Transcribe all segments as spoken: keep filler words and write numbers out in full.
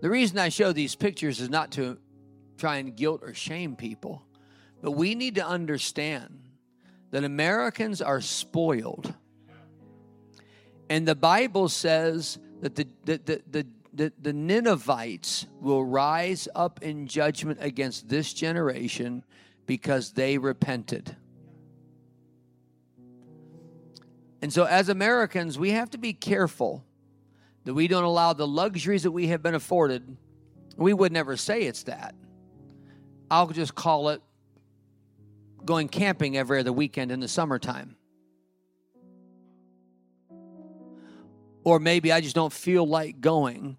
The reason I show these pictures is not to try and guilt or shame people, but we need to understand that Americans are spoiled. And the Bible says that the, the, the, the, the, the Ninevites will rise up in judgment against this generation because they repented. And so as Americans, we have to be careful that we don't allow the luxuries that we have been afforded. We would never say it's that. I'll just call it going camping every other weekend in the summertime. Or maybe I just don't feel like going.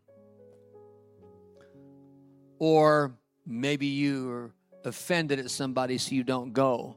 Or maybe you're offended at somebody so you don't go.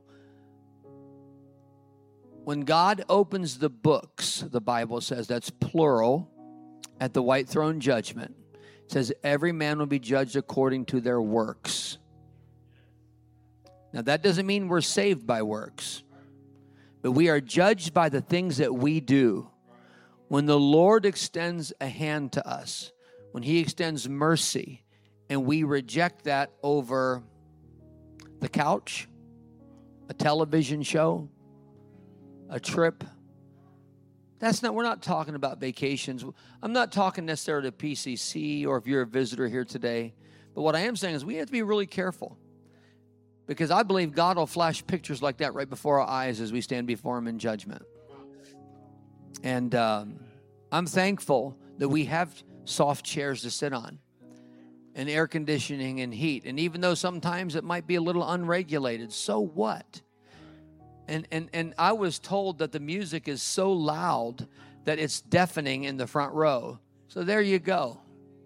When God opens the books, the Bible says, that's plural, at the white throne judgment, it says every man will be judged according to their works. Now, that doesn't mean we're saved by works, but we are judged by the things that we do. When the Lord extends a hand to us, when he extends mercy, and we reject that over the couch, a television show, a trip, that's not, we're not talking about vacations. I'm not talking necessarily to P C C or if you're a visitor here today. But what I am saying is we have to be really careful, because I believe God will flash pictures like that right before our eyes as we stand before him in judgment. And um, I'm thankful that we have soft chairs to sit on and air conditioning and heat. And even though sometimes it might be a little unregulated, so what? And, and, and I was told that the music is so loud that it's deafening in the front row. So there you go.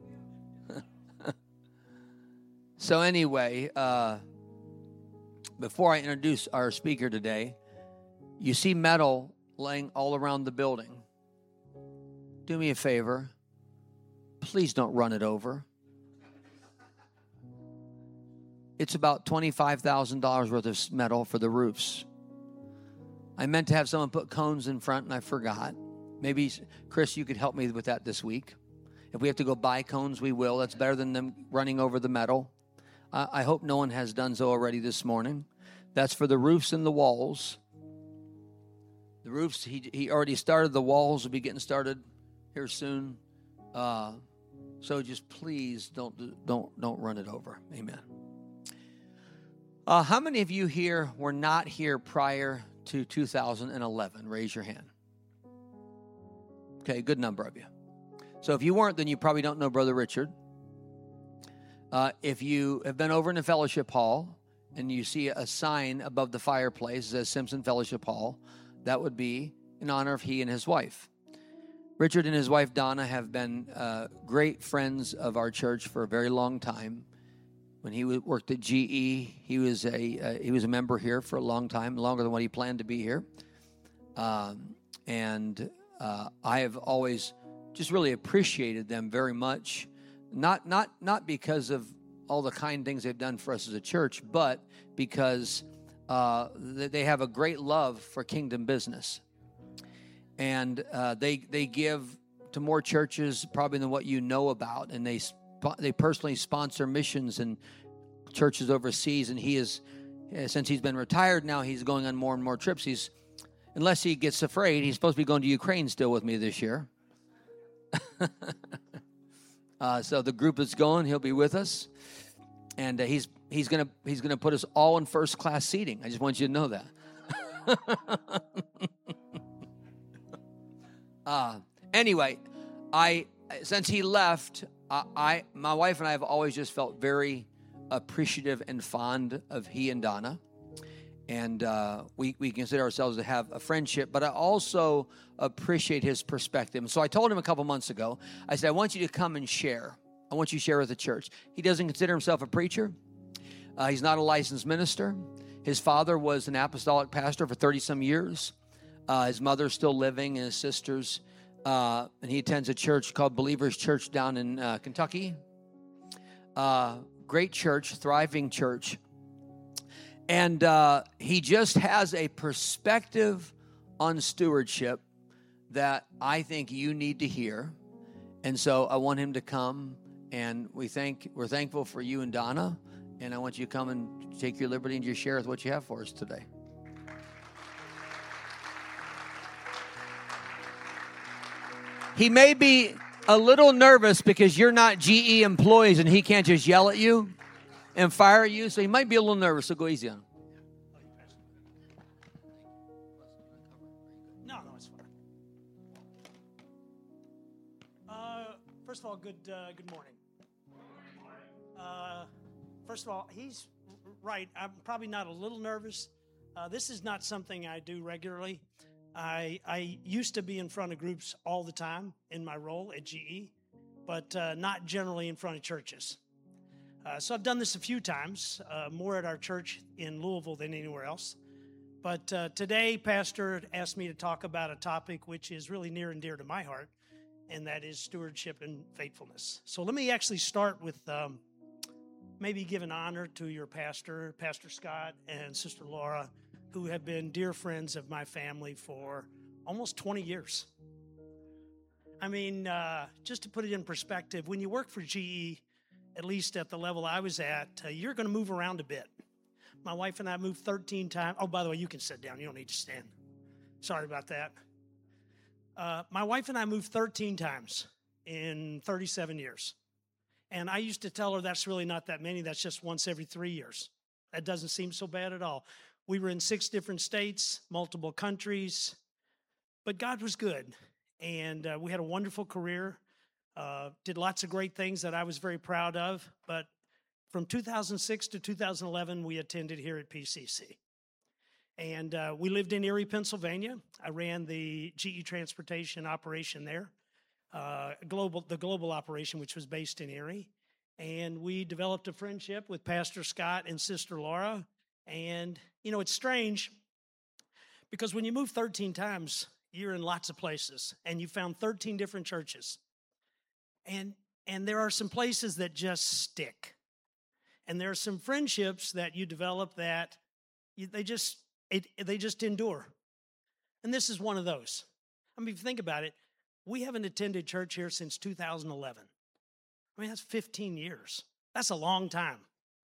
So anyway, uh, before I introduce our speaker today, you see metal laying all around the building. Do me a favor. Please don't run it over. It's about twenty-five thousand dollars worth of metal for the roofs. I meant to have someone put cones in front, and I forgot. Maybe, Chris, you could help me with that this week. If we have to go buy cones, we will. That's better than them running over the metal. Uh, I hope no one has done so already this morning. That's for the roofs and the walls. The roofs, he he already started. The walls will be getting started here soon. Uh, so just please don't don't don't run it over. Amen. Uh, how many of you here were not here prior to two thousand eleven? Raise your hand. Okay, good number of you. So if you weren't, then you probably don't know Brother Richard. Uh, if you have been over in the fellowship hall and you see a sign above the fireplace that says Simpson Fellowship Hall, that would be in honor of he and his wife. Richard and his wife Donna have been uh, great friends of our church for a very long time. When he worked at G E, he was a uh, he was a member here for a long time, longer than what he planned to be here. Um, and uh, I have always just really appreciated them very much, not not not because of all the kind things they've done for us as a church, but because uh, they have a great love for kingdom business, and uh, they they give to more churches probably than what you know about, and they. They personally sponsor missions and churches overseas, and he is, since he's been retired now, he's going on more and more trips. He's, unless he gets afraid, he's supposed to be going to Ukraine still with me this year. uh, so the group that's going, he'll be with us, and uh, he's he's gonna he's gonna put us all in first class seating. I just want you to know that. uh, anyway, I since he left. I, my wife and I have always just felt very appreciative and fond of he and Donna. And uh, we, we consider ourselves to have a friendship, but I also appreciate his perspective. So I told him a couple months ago, I said, I want you to come and share. I want you to share with the church. He doesn't consider himself a preacher. Uh, he's not a licensed minister. His father was an apostolic pastor for thirty-some years. Uh, his mother's still living, and his sisters. Uh, and he attends a church called Believers Church down in uh, Kentucky. Uh, great church, thriving church. And uh, he just has a perspective on stewardship that I think you need to hear. And so I want him to come And we thank, we're thankful for you and Donna. And I want you to come and take your liberty and just share with what you have for us today. He may be a little nervous because you're not G E employees and he can't just yell at you and fire you. So he might be a little nervous, so go easy on him. No, no, it's fine. Uh, first of all, good uh, good morning. Uh, first of all, he's right. I'm probably not a little nervous. Uh, this is not something I do regularly. I I used to be in front of groups all the time in my role at G E, but uh, not generally in front of churches. Uh, so I've done this a few times, uh, more at our church in Louisville than anywhere else. But uh, today, Pastor asked me to talk about a topic which is really near and dear to my heart, and that is stewardship and faithfulness. So let me actually start with um, maybe give an honor to your pastor, Pastor Scott, and Sister Laura, who have been dear friends of my family for almost twenty years. I mean, uh, just to put it in perspective, when you work for G E, at least at the level I was at, uh, you're going to move around a bit. My wife and I moved thirteen times. Oh, by the way, you can sit down. You don't need to stand. Sorry about that. Uh, my wife and I moved thirteen times in thirty-seven years. And I used to tell her that's really not that many. That's just once every three years. That doesn't seem so bad at all. We were in six different states, multiple countries, but God was good. And uh, we had a wonderful career, uh, did lots of great things that I was very proud of. But from two thousand six to two thousand eleven, we attended here at P C C. And uh, we lived in Erie, Pennsylvania. I ran the G E transportation operation there, uh, global the global operation, which was based in Erie. And we developed a friendship with Pastor Scott and Sister Laura. And, you know, it's strange because when you move thirteen times, you're in lots of places, and you found thirteen different churches. And and there are some places that just stick. And there are some friendships that you develop that you, they just it, they just endure. And this is one of those. I mean, if you think about it, we haven't attended church here since two thousand eleven. I mean, that's fifteen years. That's a long time.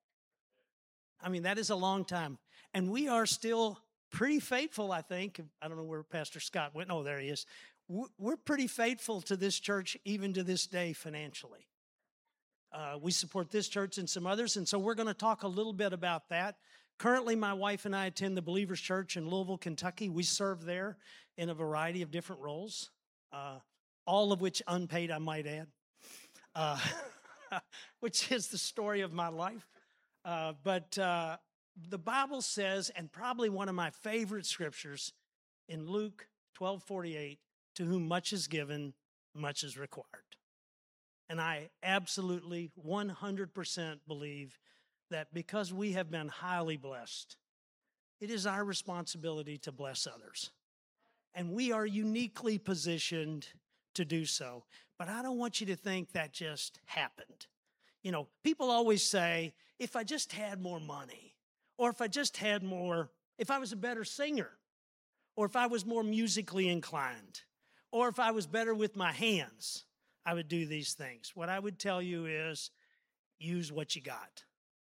I mean, that is a long time. And we are still pretty faithful, I think. I don't know where Pastor Scott went. Oh, there he is. We're pretty faithful to this church even to this day financially. Uh, we support this church and some others, and so we're going to talk a little bit about that. Currently, my wife and I attend the Believers Church in Louisville, Kentucky. We serve there in a variety of different roles, uh, all of which unpaid, I might add, uh, which is the story of my life. Uh, but uh, the Bible says, and probably one of my favorite scriptures in Luke twelve forty-eight, to whom much is given, much is required. And I absolutely one hundred percent believe that because we have been highly blessed, it is our responsibility to bless others. And we are uniquely positioned to do so. But I don't want you to think that just happened. You know, people always say, if I just had more money, or if I just had more, if I was a better singer, or if I was more musically inclined, or if I was better with my hands, I would do these things. What I would tell you is use what you got.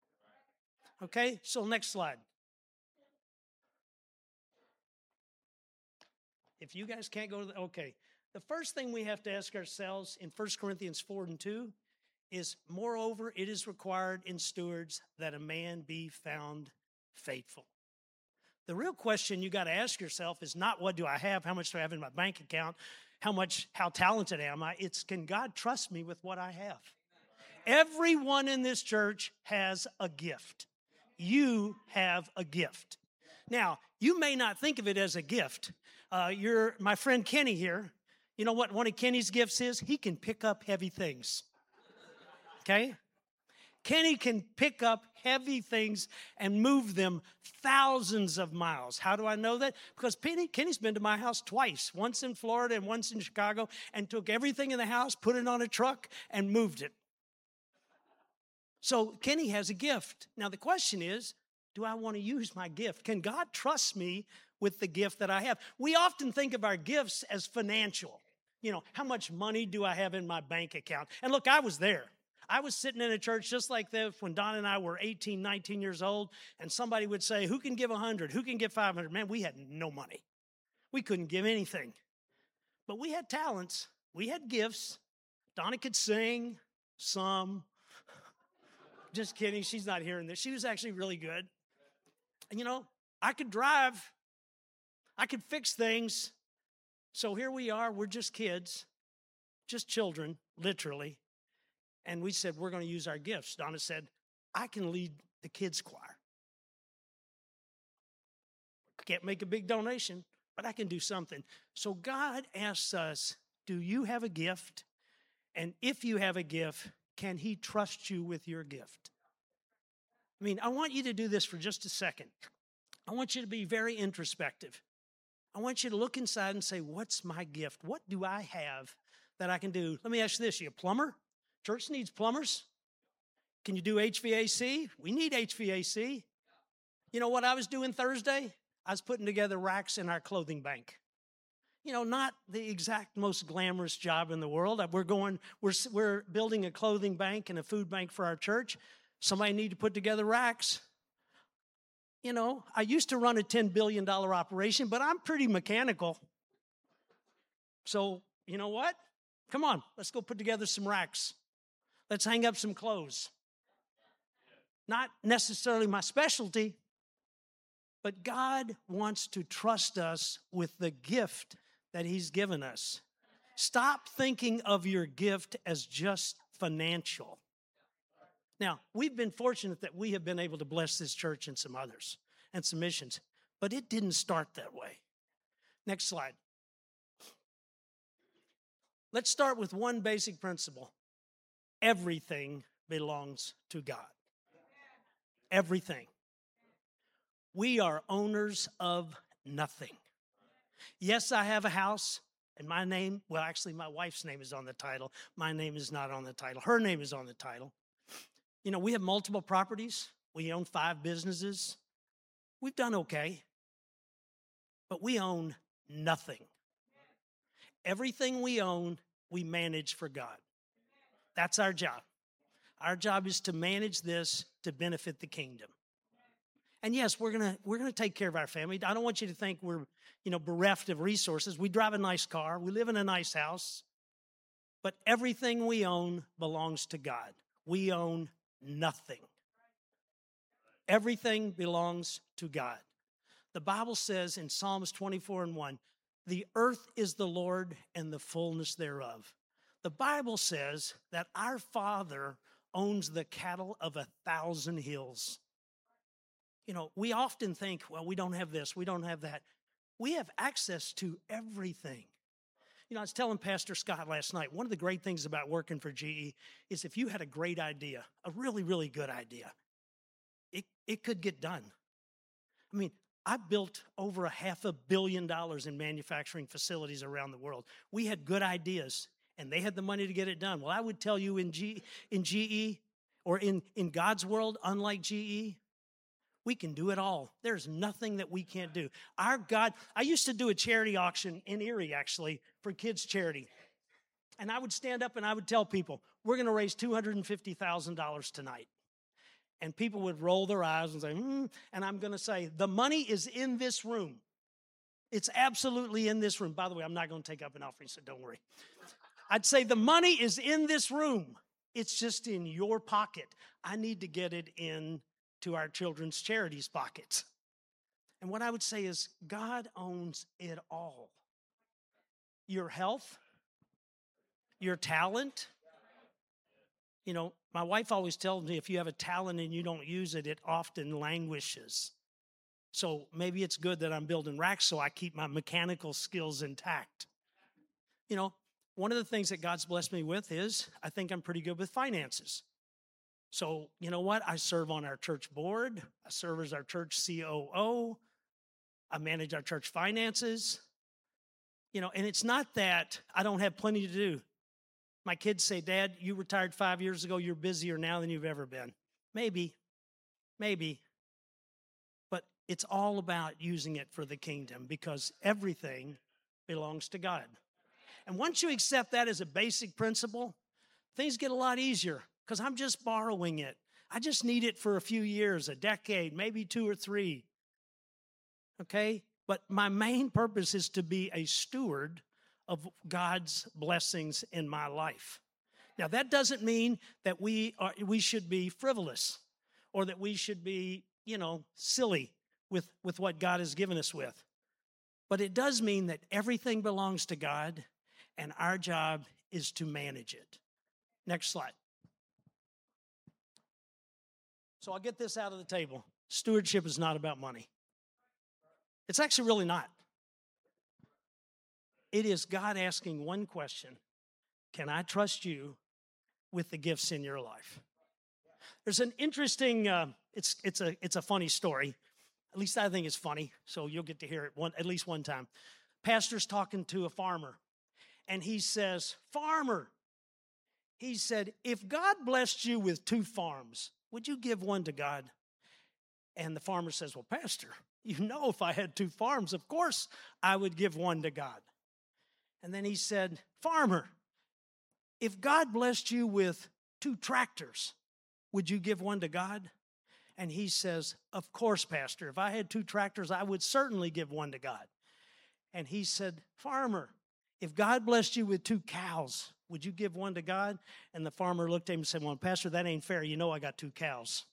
Okay, so next slide. If you guys can't go to the, okay. The first thing we have to ask ourselves in First Corinthians four and two is, moreover, it is required in stewards that a man be found faithful. The real question you got to ask yourself is not what do I have, how much do I have in my bank account, how much, how talented am I? It's, can God trust me with what I have? Everyone in this church has a gift. You have a gift. Now, you may not think of it as a gift. Uh, you're, my friend Kenny here, you know what one of Kenny's gifts is? He can pick up heavy things. Okay? Kenny can pick up heavy things and move them thousands of miles. How do I know that? Because Penny, Kenny's been to my house twice, once in Florida and once in Chicago, and took everything in the house, put it on a truck, and moved it. So Kenny has a gift. Now the question is, do I want to use my gift? Can God trust me with the gift that I have? We often think of our gifts as financial. You know, how much money do I have in my bank account? And look, I was there. I was sitting in a church just like this when Don and I were eighteen, nineteen years old, and somebody would say, who can give one hundred? Who can give five hundred? Man, we had no money. We couldn't give anything. But we had talents. We had gifts. Donna could sing, some. Just kidding. She's not hearing this. She was actually really good. And, you know, I could drive. I could fix things. So here we are. We're just kids, just children, literally. And we said, we're going to use our gifts. Donna said, I can lead the kids' choir. Can't make a big donation, but I can do something. So God asks us, do you have a gift? And if you have a gift, can he trust you with your gift? I mean, I want you to do this for just a second. I want you to be very introspective. I want you to look inside and say, what's my gift? What do I have that I can do? Let me ask you this. You a plumber? Church needs plumbers. Can you do H V A C? We need H V A C. You know what I was doing Thursday? I was putting together racks in our clothing bank. You know, not the exact most glamorous job in the world. We're going, we're, we're building a clothing bank and a food bank for our church. Somebody need to put together racks. You know, I used to run a ten billion dollars operation, but I'm pretty mechanical. So, you know what? Come on, let's go put together some racks. Let's hang up some clothes. Not necessarily my specialty, but God wants to trust us with the gift that he's given us. Stop thinking of your gift as just financial. Now, we've been fortunate that we have been able to bless this church and some others and some missions, but it didn't start that way. Next slide. Let's start with one basic principle. Everything belongs to God. Everything. We are owners of nothing. Yes, I have a house, and my name, well, actually, my wife's name is on the title. My name is not on the title. Her name is on the title. You know, we have multiple properties. We own five businesses. We've done okay, but we own nothing. Everything we own, we manage for God. That's our job. Our job is to manage this to benefit the kingdom. And yes, we're gonna we're gonna take care of our family. I don't want you to think we're, you know, bereft of resources. We drive a nice car. We live in a nice house. But everything we own belongs to God. We own nothing. Everything belongs to God. The Bible says in Psalms twenty-four and one, the earth is the Lord and the fullness thereof. The Bible says that our Father owns the cattle of a thousand hills. You know, we often think, well, we don't have this, we don't have that. We have access to everything. You know, I was telling Pastor Scott last night, one of the great things about working for G E is if you had a great idea, a really, really good idea, it, it could get done. I mean, I built over a half a billion dollars in manufacturing facilities around the world. We had good ideas, and they had the money to get it done. Well, I would tell you in G, in G E or in, in God's world, unlike G E, we can do it all. There's nothing that we can't do. Our God, I used to do a charity auction in Erie, actually, for kids' charity. And I would stand up and I would tell people, we're going to raise two hundred fifty thousand dollars tonight. And people would roll their eyes and say, hmm. And I'm going to say, the money is in this room. It's absolutely in this room. By the way, I'm not going to take up an offering, so don't worry. I'd say the money is in this room. It's just in your pocket. I need to get it in to our children's charities pockets. And what I would say is God owns it all. Your health, your talent. You know, my wife always tells me if you have a talent and you don't use it, it often languishes. So maybe it's good that I'm building racks so I keep my mechanical skills intact. You know, one of the things that God's blessed me with is I think I'm pretty good with finances. So, you know what? I serve on our church board. I serve as our church C O O. I manage our church finances. You know, and it's not that I don't have plenty to do. My kids say, Dad, you retired five years ago. You're busier now than you've ever been. Maybe, maybe. But it's all about using it for the kingdom because everything belongs to God. And once you accept that as a basic principle, things get a lot easier. because I'm just borrowing it. I just need it for a few years, a decade, maybe two or three. Okay? But my main purpose is to be a steward of God's blessings in my life. Now, that doesn't mean that we are we should be frivolous or that we should be, you know, silly with, with what God has given us with. But it does mean that everything belongs to God, and our job is to manage it. Next slide. So I'll get this out of the table. Stewardship is not about money. It's actually really not. It is God asking one question: can I trust you with the gifts in your life? There's an interesting, uh, it's it's a it's a funny story. At least I think it's funny, so you'll get to hear it one at least one time. Pastor's talking to a farmer, and he says, "Farmer," he said, "if God blessed you with two farms, would you give one to God?" And the farmer says, "Well, Pastor, you know if I had two farms, of course I would give one to God." And then he said, "Farmer, if God blessed you with two tractors, would you give one to God?" And he says, "Of course, Pastor. If I had two tractors, I would certainly give one to God." And he said, "Farmer, if God blessed you with two cows, would you give one to God?" And the farmer looked at him and said, "Well, Pastor, that ain't fair. You know I got two cows."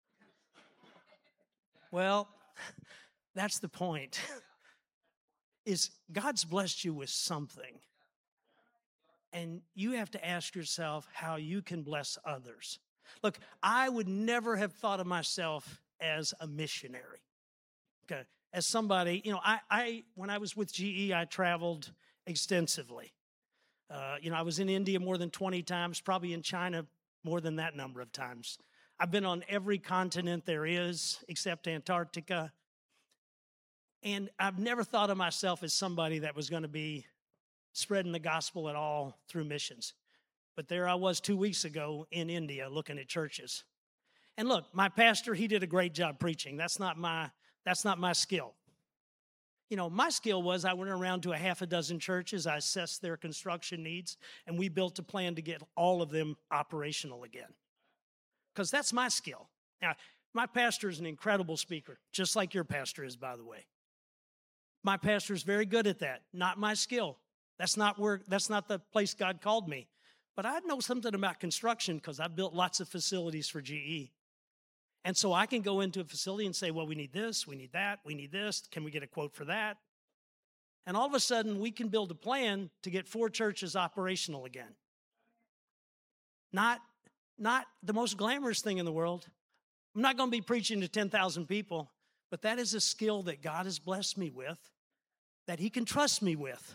Well, that's the point. Is God's blessed you with something. And you have to ask yourself how you can bless others. Look, I would never have thought of myself as a missionary. Okay, as somebody, you know, I, I when I was with G E, I traveled extensively. Uh, you know, I was in India more than twenty times, probably in China more than that number of times. I've been on every continent there is except Antarctica. And I've never thought of myself as somebody that was going to be spreading the gospel at all through missions. But there I was two weeks ago in India looking at churches. And look, my pastor, he did a great job preaching. That's not my, that's not my skill. You know, my skill was I went around to a half a dozen churches, I assessed their construction needs, and we built a plan to get all of them operational again. Because that's my skill. Now, my pastor is an incredible speaker, just like your pastor is, by the way. My pastor is very good at that. Not my skill. That's not where. That's not the place God called me. But I know something about construction because I've built lots of facilities for G E. And so I can go into a facility and say, well, we need this, we need that, we need this. Can we get a quote for that? And all of a sudden, we can build a plan to get four churches operational again. Not, not the most glamorous thing in the world. I'm not going to be preaching to ten thousand people, but that is a skill that God has blessed me with, that he can trust me with.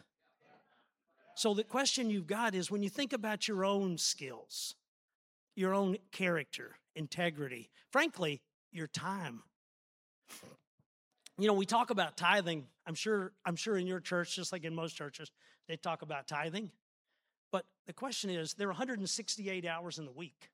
So the question you've got is, when you think about your own skills, your own character, integrity, frankly, your time. You know, we talk about tithing. I'm sure, I'm sure in your church, just like in most churches, they talk about tithing. But the question is, there are one hundred sixty-eight hours in the week.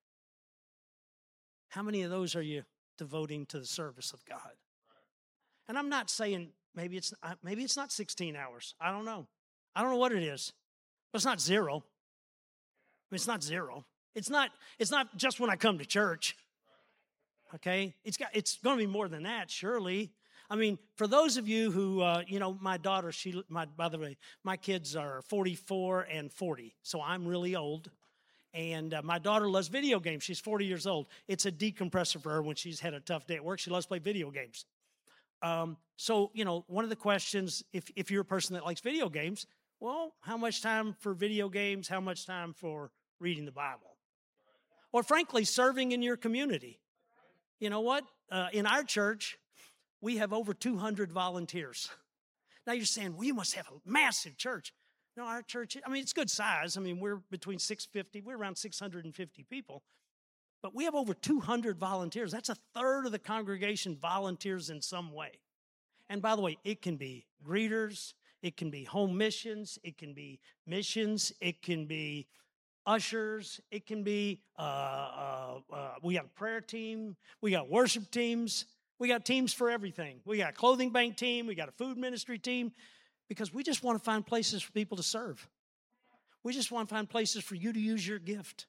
How many of those are you devoting to the service of God? And I'm not saying maybe it's maybe it's not sixteen hours. I don't know. I don't know what it is. But it's not zero. I mean, it's not zero. It's not, it's not just when I come to church. Okay? It's got it's going to be more than that, surely. I mean, for those of you who, uh, you know, my daughter, she, my, by the way, my kids are forty-four and forty, so I'm really old. And uh, my daughter loves video games. She's forty years old. It's a decompressor for her when she's had a tough day at work. She loves to play video games. Um, so, you know, one of the questions, if, if you're a person that likes video games, well, how much time for video games? How much time for reading the Bible? Or frankly, serving in your community. You know what? Uh, in our church, we have over two hundred volunteers. Now you're saying, well, you must have a massive church. No, our church, I mean, it's good size. I mean, we're between six hundred fifty, we're around six hundred fifty people. But we have over two hundred volunteers. That's a third of the congregation volunteers in some way. And by the way, it can be greeters, it can be home missions, it can be missions, it can be ushers, it can be, uh, uh, uh, we got a prayer team, we got worship teams, we got teams for everything. We got a clothing bank team, we got a food ministry team, because we just want to find places for people to serve. We just want to find places for you to use your gift.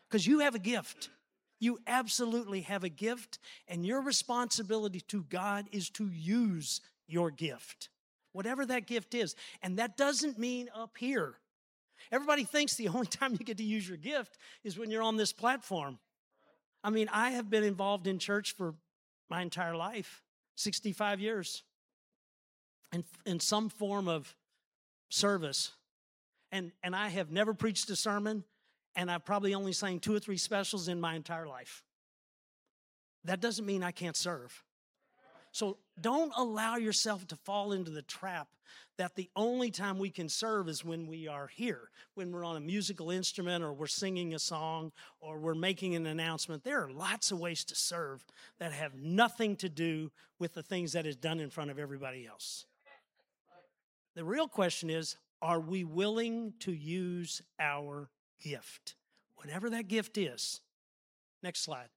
because you have a gift. You absolutely have a gift, and your responsibility to God is to use your gift, whatever that gift is. And that doesn't mean up here. Everybody thinks the only time you get to use your gift is when you're on this platform. I mean, I have been involved in church for my entire life, sixty-five years, in, in some form of service. And, and I have never preached a sermon, and I've probably only sang two or three specials in my entire life. That doesn't mean I can't serve. So don't allow yourself to fall into the trap that the only time we can serve is when we are here, when we're on a musical instrument or we're singing a song or we're making an announcement. There are lots of ways to serve that have nothing to do with the things that is done in front of everybody else. The real question is, are we willing to use our gift, whatever that gift is? Next slide.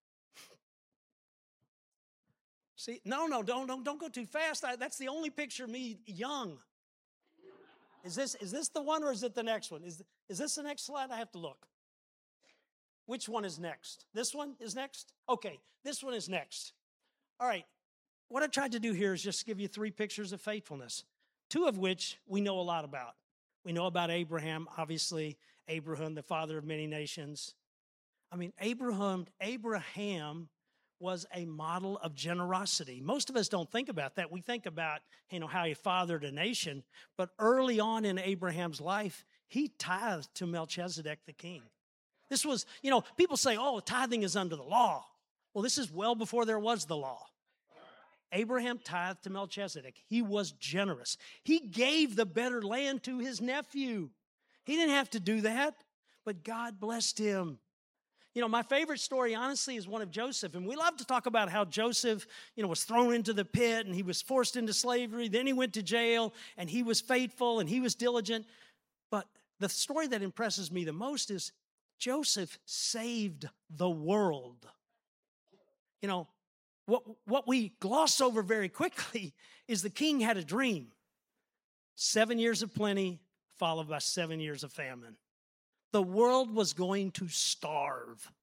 See, no, no, don't, don't, don't go too fast. I, that's the only picture of me young. Is this, is this the one or is it the next one? Is, is this the next slide? I have to look. Which one is next? This one is next? Okay, this one is next. All right, what I tried to do here is just give you three pictures of faithfulness, two of which we know a lot about. We know about Abraham, obviously, Abraham, the father of many nations. I mean, Abraham, Abraham was a model of generosity. Most of us don't think about that. We think about, you know, how he fathered a nation. But early on in Abraham's life, he tithed to Melchizedek the king. This was, you know, people say, oh, tithing is under the law. Well, this is well before there was the law. Abraham tithed to Melchizedek. He was generous. He gave the better land to his nephew. He didn't have to do that, but God blessed him. You know, my favorite story, honestly, is one of Joseph. And we love to talk about how Joseph, you know, was thrown into the pit and he was forced into slavery. Then he went to jail and he was faithful and he was diligent. But the story that impresses me the most is Joseph saved the world. You know, what, what we gloss over very quickly is the king had a dream. Seven years of plenty followed by seven years of famine. The world was going to starve.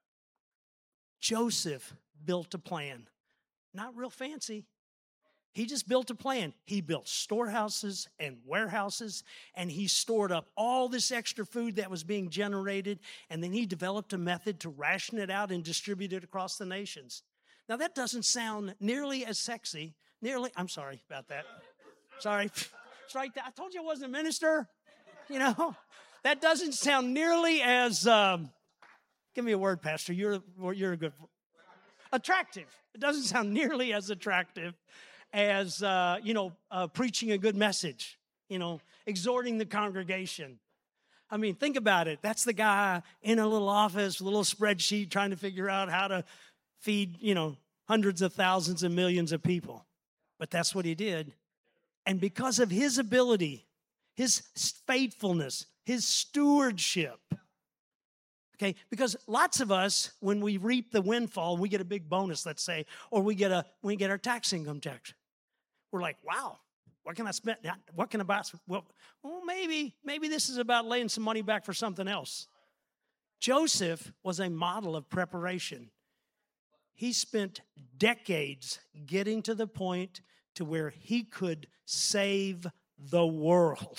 Joseph built a plan. Not real fancy. He just built a plan. He built storehouses and warehouses, and he stored up all this extra food that was being generated, and then he developed a method to ration it out and distribute it across the nations. Now, that doesn't sound nearly as sexy. Nearly, I'm sorry about that. Sorry. It's right there. I told you I wasn't a minister, you know. That doesn't sound nearly as, um, give me a word, Pastor. You're, you're a good, attractive. It doesn't sound nearly as attractive as, uh, you know, uh, preaching a good message, you know, exhorting the congregation. I mean, think about it. That's the guy in a little office, a little spreadsheet, trying to figure out how to feed, you know, hundreds of thousands and millions of people. But that's what he did. And because of his ability, his faithfulness, his stewardship. Okay, because lots of us, when we reap the windfall, we get a big bonus, let's say, or we get a we get our tax income tax. We're like, wow, what can I spend? What can I buy? Well, well, maybe, maybe this is about laying some money back for something else. Joseph was a model of preparation. He spent decades getting to the point to where he could save the world.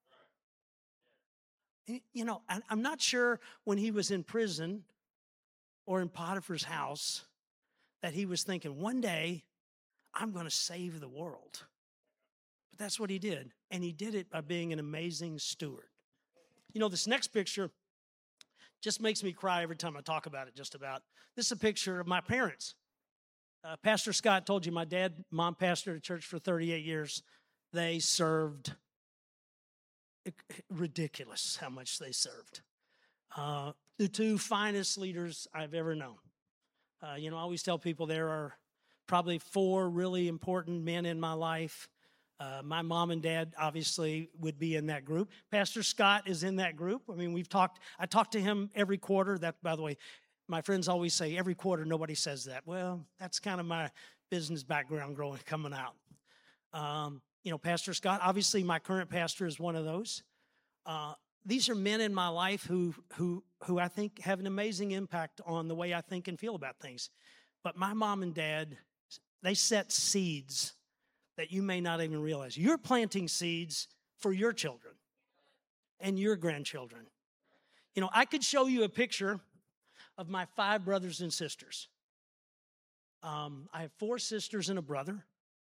You know, I'm not sure when he was in prison or in Potiphar's house that he was thinking, one day I'm going to save the world. But that's what he did. And he did it by being an amazing steward. You know, this next picture just makes me cry every time I talk about it, just about. This is a picture of my parents. Uh, Pastor Scott told you my dad, mom pastored a church for thirty-eight years. They served. Ridiculous how much they served. Uh, the two finest leaders I've ever known. Uh, you know, I always tell people there are probably four really important men in my life. Uh, my mom and dad obviously would be in that group. Pastor Scott is in that group. I mean, we've talked, I talk to him every quarter. That, by the way, my friends always say every quarter, nobody says that. Well, that's kind of my business background growing, coming out. Um, You know, Pastor Scott, obviously my current pastor is one of those. Uh, these are men in my life who, who, who I think have an amazing impact on the way I think and feel about things. But my mom and dad, they set seeds that you may not even realize. You're planting seeds for your children and your grandchildren. You know, I could show you a picture of my five brothers and sisters. Um, I have four sisters and a brother.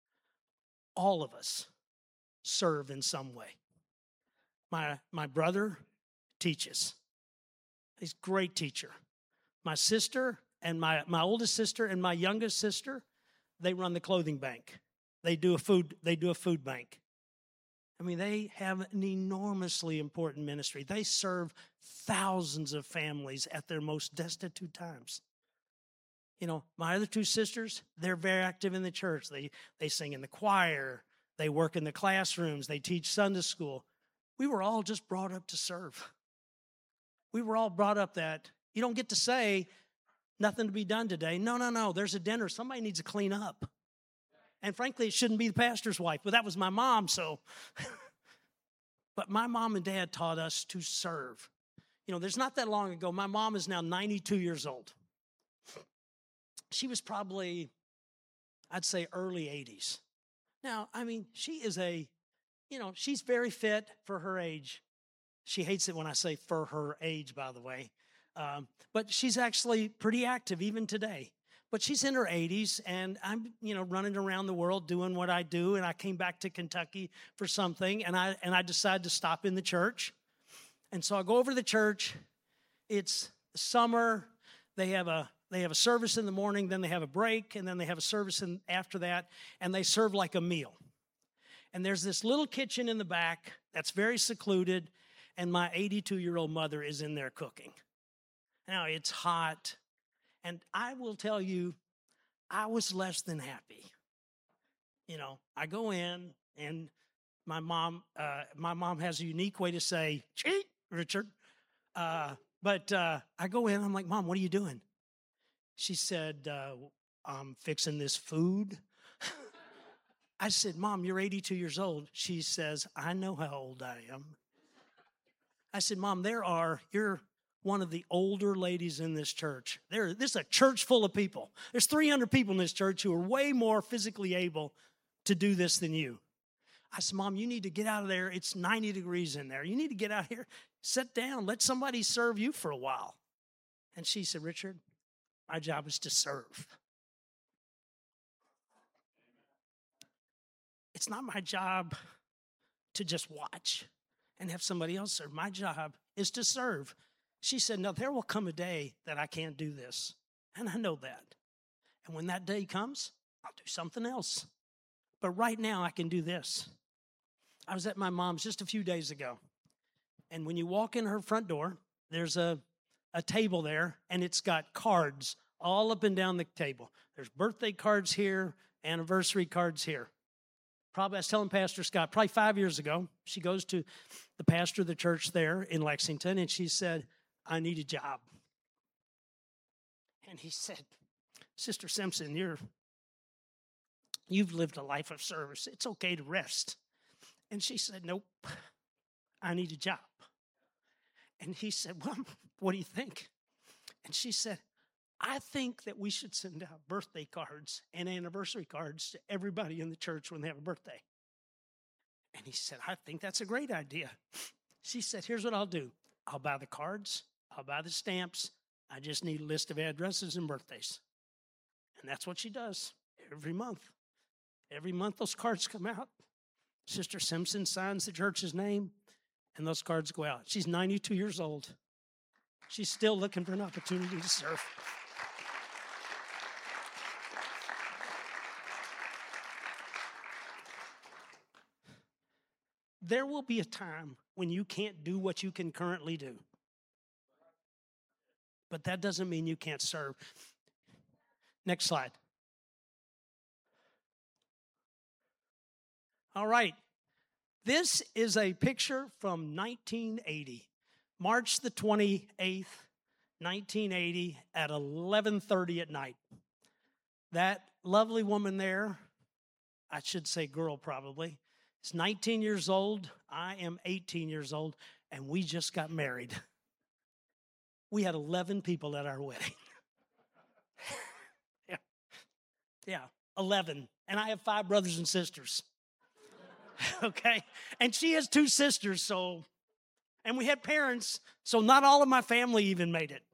All of us serve in some way. My, my brother teaches. He's a great teacher. My sister and my, my oldest sister and my youngest sister, they run the clothing bank. They do a food, they do a food bank. I mean, they have an enormously important ministry. They serve thousands of families at their most destitute times. You know, my other two sisters, they're very active in the church. They, they sing in the choir. They work in the classrooms. They teach Sunday school. We were all just brought up to serve. We were all brought up that you don't get to say nothing to be done today. No, no, no. There's a dinner. Somebody needs to clean up. And frankly, it shouldn't be the pastor's wife, but that was my mom, so. But my mom and dad taught us to serve. You know, there's not that long ago, my mom is now ninety-two years old. She was probably, I'd say, early eighties. Now, I mean, she is a, you know, she's very fit for her age. She hates it when I say for her age, by the way. Um, but she's actually pretty active even today. But she's in her eighties, and I'm, you know, running around the world doing what I do. And I came back to Kentucky for something, and I and I decided to stop in the church. And so I go over to the church. It's summer. They have a they have a service in the morning, then they have a break, and then they have a service in, after that, and they serve like a meal. And there's this little kitchen in the back that's very secluded, and my eighty-two-year-old mother is in there cooking. Now, it's hot. And I will tell you, I was less than happy. You know, I go in, and my mom, uh, my mom has a unique way to say, "Cheat, Richard." Uh, but uh, I go in, I'm like, "Mom, what are you doing?" She said, uh, "I'm fixing this food." I said, "Mom, you're eighty-two years old." She says, "I know how old I am." I said, "Mom, there are, you're one of the older ladies in this church. There, this is a church full of people. There's three hundred people in this church who are way more physically able to do this than you." I said, "Mom, you need to get out of there. It's ninety degrees in there. You need to get out here, sit down, let somebody serve you for a while." And she said, "Richard, my job is to serve. It's not my job to just watch and have somebody else serve. My job is to serve." She said, "No, there will come a day that I can't do this. And I know that. And when that day comes, I'll do something else. But right now I can do this." I was at my mom's just a few days ago. And when you walk in her front door, there's a, a table there, and it's got cards all up and down the table. There's birthday cards here, anniversary cards here. Probably, I was telling Pastor Scott, probably five years ago, she goes to the pastor of the church there in Lexington, and she said, "I need a job." And he said, "Sister Simpson, you're, you've lived a life of service. It's okay to rest." And she said, "Nope, I need a job." And he said, "Well, what do you think?" And she said, "I think that we should send out birthday cards and anniversary cards to everybody in the church when they have a birthday." And he said, "I think that's a great idea." She said, "Here's what I'll do. I'll buy the cards. I'll buy the stamps. I just need a list of addresses and birthdays." And that's what she does every month. Every month those cards come out. Sister Simpson signs the church's name, and those cards go out. She's ninety-two years old. She's still looking for an opportunity to serve. There will be a time when you can't do what you can currently do. But that doesn't mean you can't serve. Next slide. All right. This is a picture from nineteen eighty. March the twenty-eighth, nineteen eighty at eleven thirty at night. That lovely woman there, I should say girl probably, is nineteen years old. I am eighteen years old. and we just got married. We had eleven people at our wedding. yeah. Yeah, eleven. And I have five brothers and sisters. Okay? And she has two sisters, so, and we had parents, so not all of my family even made it.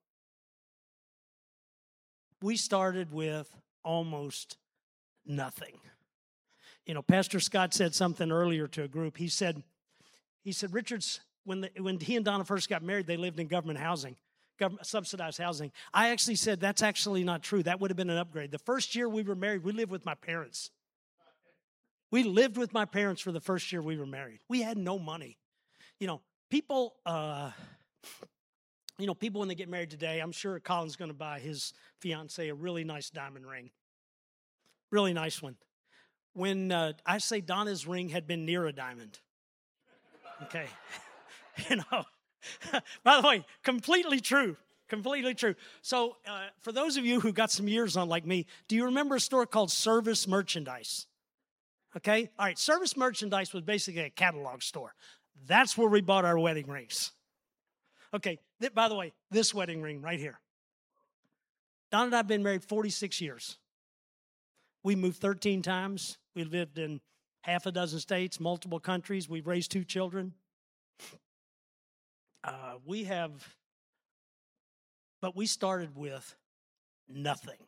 We started with almost nothing. You know, Pastor Scott said something earlier to a group. He said, he said, Richards, when the, when he and Donna first got married, they lived in government housing, government subsidized housing. I actually said, that's actually not true. That would have been an upgrade. The first year we were married, we lived with my parents. We lived with my parents for the first year we were married. We had no money. You know, people, uh, you know, people when they get married today, I'm sure Colin's going to buy his fiance a really nice diamond ring. Really nice one. When uh, I say Donna's ring had been near a diamond. Okay. You know, by the way, completely true. Completely true. So uh, for those of you who got some years on like me, do you remember a store called Service Merchandise? Okay. All right. Service Merchandise was basically a catalog store. That's where we bought our wedding rings. Okay, th- by the way, this wedding ring right here. Don and I have been married forty-six years. We moved thirteen times. We lived in half a dozen states, multiple countries. We've raised two children. Uh, we have, but we started with nothing.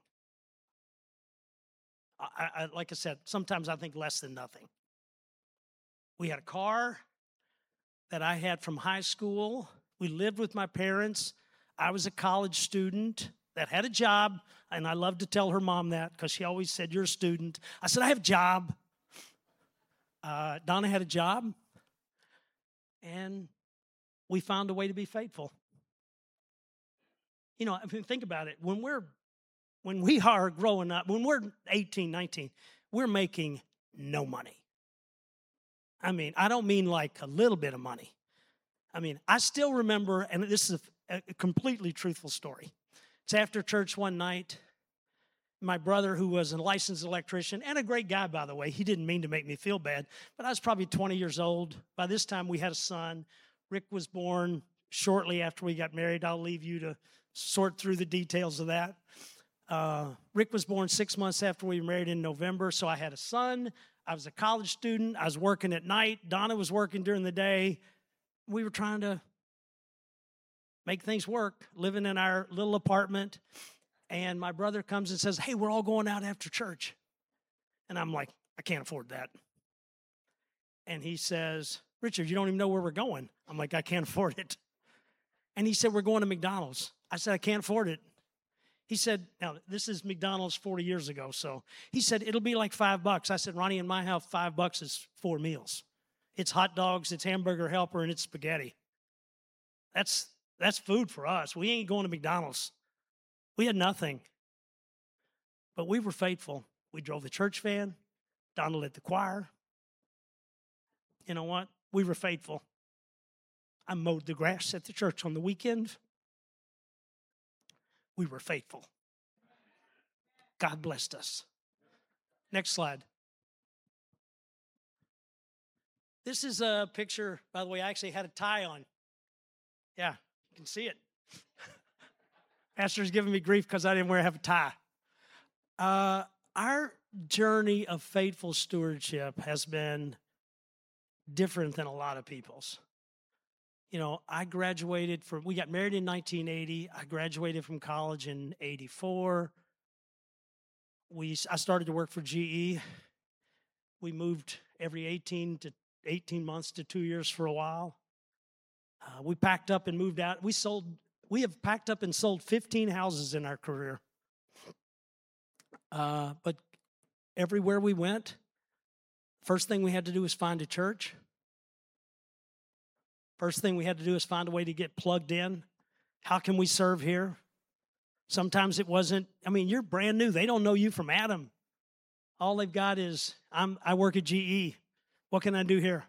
I, I, like I said, sometimes I think less than nothing. We had a car that I had from high school. We lived with my parents. I was a college student that had a job, and I love to tell her mom that because she always said, you're a student. I said, I have a job. Uh, Donna had a job, and we found a way to be faithful. You know, I mean, think about it. When we're, when we are growing up, when we're eighteen, nineteen, we're making no money. I mean, I don't mean like a little bit of money. I mean, I still remember, and this is a, a completely truthful story. It's after church one night. My brother, who was a licensed electrician, and a great guy, by the way, he didn't mean to make me feel bad, but I was probably twenty years old. By this time, we had a son. Rick was born shortly after we got married. I'll leave you to sort through the details of that. Uh, Rick was born six months after we were married in November, so I had a son. I was a college student. I was working at night. Donna was working during the day. We were trying to make things work, living in our little apartment. And my brother comes and says, hey, we're all going out after church. And I'm like, I can't afford that. And he says, Richard, you don't even know where we're going. I'm like, I can't afford it. And he said, we're going to McDonald's. I said, I can't afford it. He said, now, this is McDonald's forty years ago. So he said, it'll be like five bucks. I said, Ronnie, in my house, five bucks is four meals. It's hot dogs, it's hamburger helper, and it's spaghetti. That's that's food for us. We ain't going to McDonald's. We had nothing. But we were faithful. We drove the church van. Donna led the choir. You know what? We were faithful. I mowed the grass at the church on the weekend. We were faithful. God blessed us. Next slide. This is a picture, by the way, I actually had a tie on. Yeah, you can see it. Pastor's giving me grief because I didn't wear have a tie. Uh, our journey of faithful stewardship has been different than a lot of people's. You know, I graduated from, we got married in nineteen eighty. I graduated from college in eighty-four. We, I started to work for G E. We moved every eighteen to eighteen months to two years for a while. Uh, we packed up and moved out. We sold, we have packed up and sold fifteen houses in our career. Uh, but everywhere we went, first thing we had to do was find a church. First thing we had to do is find a way to get plugged in. How can we serve here? Sometimes it wasn't, I mean, you're brand new. They don't know you from Adam. All they've got is, I'm, I work at G E. What can I do here?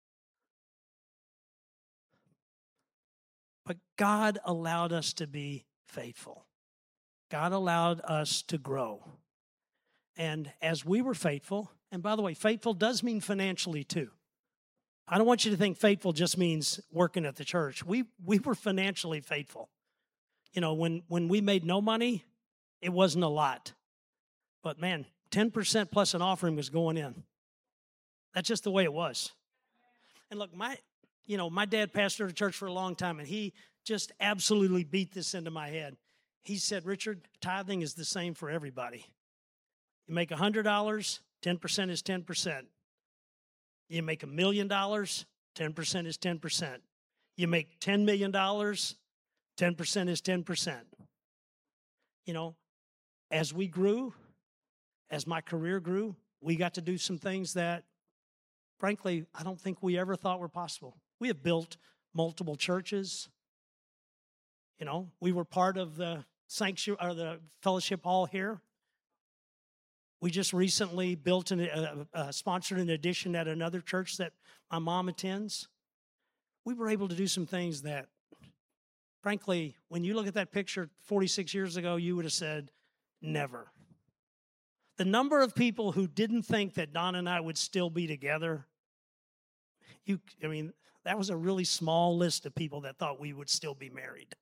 But God allowed us to be faithful. God allowed us to grow. And as we were faithful, and by the way, faithful does mean financially too. I don't want you to think faithful just means working at the church. We we were financially faithful. You know, when, when we made no money, it wasn't a lot. But man, ten percent plus an offering was going in. That's just the way it was. And look, my, you know, my dad pastored a church for a long time, and he just absolutely beat this into my head. He said, Richard, tithing is the same for everybody. You make one hundred dollars, ten percent is ten percent. You make a million dollars, ten percent is ten percent. You make ten million dollars, ten percent is ten percent. You know, as we grew, as my career grew, we got to do some things that, frankly, I don't think we ever thought were possible. We have built multiple churches. You know, we were part of the sanctuary or the fellowship hall here. We just recently built and uh, uh, sponsored an addition at another church that my mom attends. We were able to do some things that, frankly, when you look at that picture forty-six years ago, you would have said, never. The number of people who didn't think that Don and I would still be together, you, I mean, that was a really small list of people that thought we would still be married.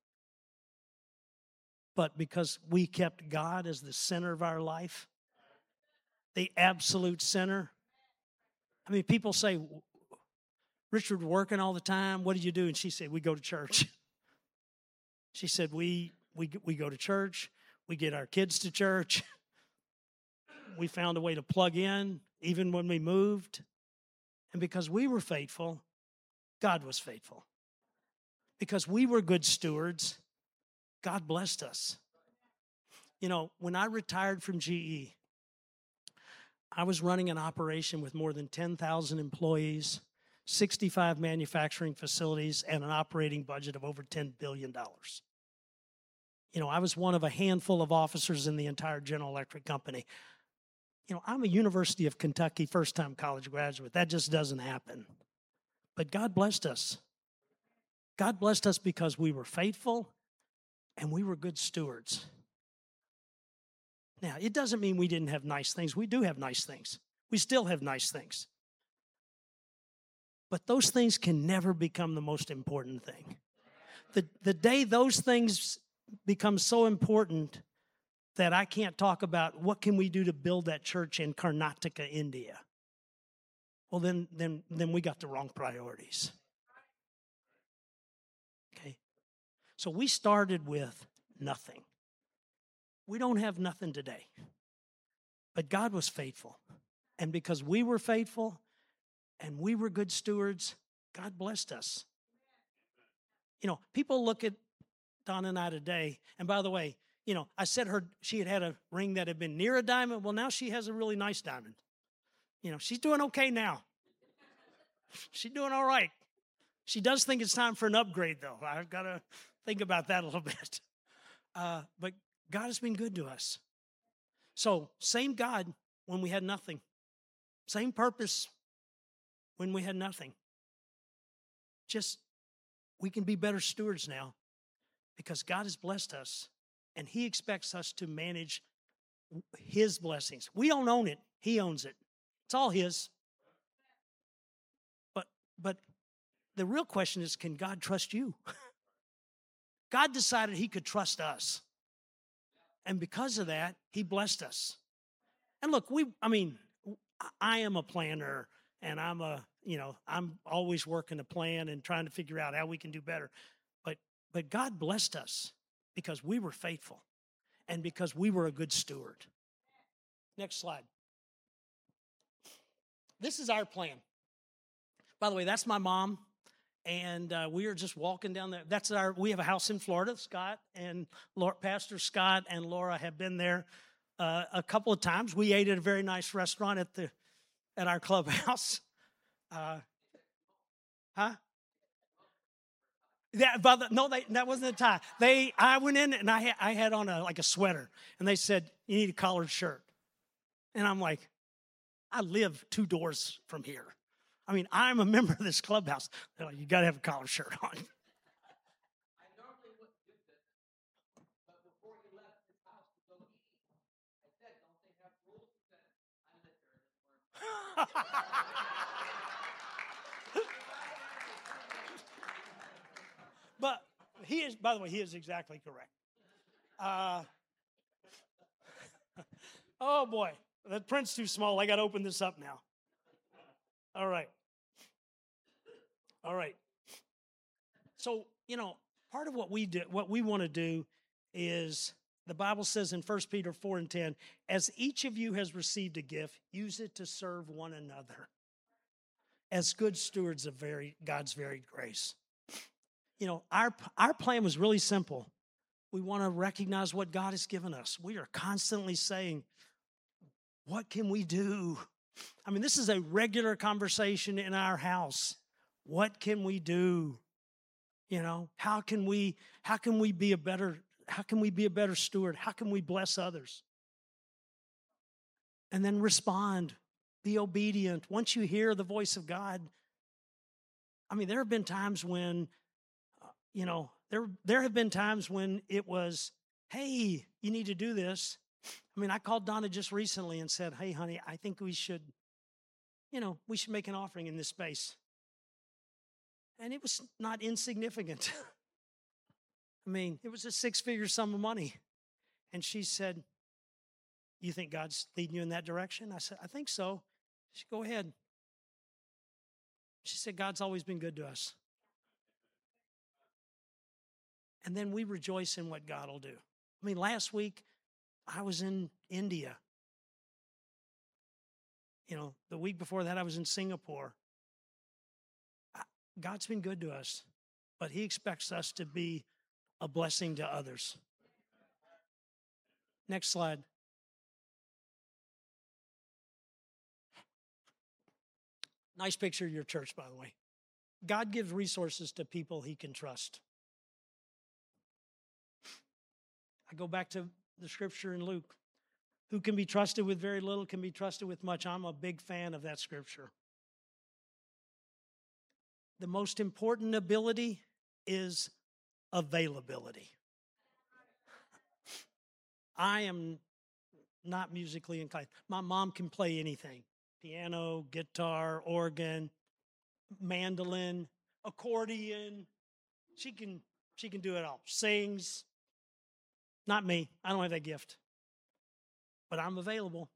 But because we kept God as the center of our life, the absolute center. I mean, people say, Richard, working all the time, what did you do? And she said, we go to church. She said, we we we go to church. We get our kids to church. We found a way to plug in, even when we moved. And because we were faithful, God was faithful. Because we were good stewards, God blessed us. You know, when I retired from G E, I was running an operation with more than ten thousand employees, sixty-five manufacturing facilities, and an operating budget of over ten billion dollars. You know, I was one of a handful of officers in the entire General Electric company. You know, I'm a University of Kentucky first-time college graduate. That just doesn't happen. But God blessed us. God blessed us because we were faithful and we were good stewards. Now, it doesn't mean we didn't have nice things. We do have nice things. We still have nice things. But those things can never become the most important thing. The, the day those things become so important that I can't talk about what can we do to build that church in Karnataka, India. Well, then, then, then we got the wrong priorities. Okay? So we started with nothing. We don't have nothing today. But God was faithful. And because we were faithful and we were good stewards, God blessed us. You know, people look at Don and I today, and by the way, you know, I said her she had had a ring that had been near a diamond. Well, now she has a really nice diamond. You know, she's doing okay now. She's doing all right. She does think it's time for an upgrade, though. I've got to think about that a little bit. Uh, but God has been good to us. So, same God when we had nothing. Same purpose when we had nothing. Just, we can be better stewards now because God has blessed us and He expects us to manage His blessings. We don't own it. He owns it. It's all His. But, but the real question is, can God trust you? God decided He could trust us. And because of that, He blessed us. And look, we, I mean, I am a planner and I'm a, you know, I'm always working a plan and trying to figure out how we can do better. But, but God blessed us because we were faithful and because we were a good steward. Next slide. This is our plan. By the way, that's my mom. And uh, we are just walking down there. That's our, we have a house in Florida. Scott and Laura, Pastor Scott and Laura have been there uh, a couple of times. We ate at a very nice restaurant at the, at our clubhouse. Uh, huh? Yeah, but the, no, they, that wasn't a tie. They, I went in and I, I had on a, like a sweater, and they said, you need a collared shirt. And I'm like, I live two doors from here. I mean, I'm a member of this clubhouse. They're like, you got to have a collared shirt on. I normally wouldn't do this, but before you left this house to go eat, I said, don't they have rules? He said, I live here. he is, by the way, he is exactly correct. Uh, oh, boy. That print's too small. I got to open this up now. All right. All right. So, you know, part of what we do, what we want to do is, the Bible says in First Peter four and ten, as each of you has received a gift, use it to serve one another as good stewards of very, God's varied grace. You know, our, our plan was really simple. We want to recognize what God has given us. We are constantly saying, what can we do? I mean, this is a regular conversation in our house. What can we do? You know, how can we, how can we be a better, how can we be a better steward? How can we bless others? And then respond, be obedient. Once you hear the voice of God, I mean, there have been times when, uh, you know, there, there have been times when it was, hey, you need to do this. I mean, I called Donna just recently and said, hey, honey, I think we should, you know, we should make an offering in this space. And it was not insignificant. I mean, it was a six-figure sum of money. And she said, you think God's leading you in that direction? I said, I think so. She said, go ahead. She said, God's always been good to us. And then we rejoice in what God will do. I mean, last week, I was in India. You know, the week before that, I was in Singapore. God's been good to us, but he expects us to be a blessing to others. Next slide. Nice picture of your church, by the way. God gives resources to people he can trust. I go back to the scripture in Luke. Who can be trusted with very little can be trusted with much. I'm a big fan of that scripture. The most important ability is availability. I am not musically inclined. My mom can play anything. Piano, guitar, organ, mandolin, accordion. She can, she can do it all. Sings. Not me. I don't have that gift. But I'm available.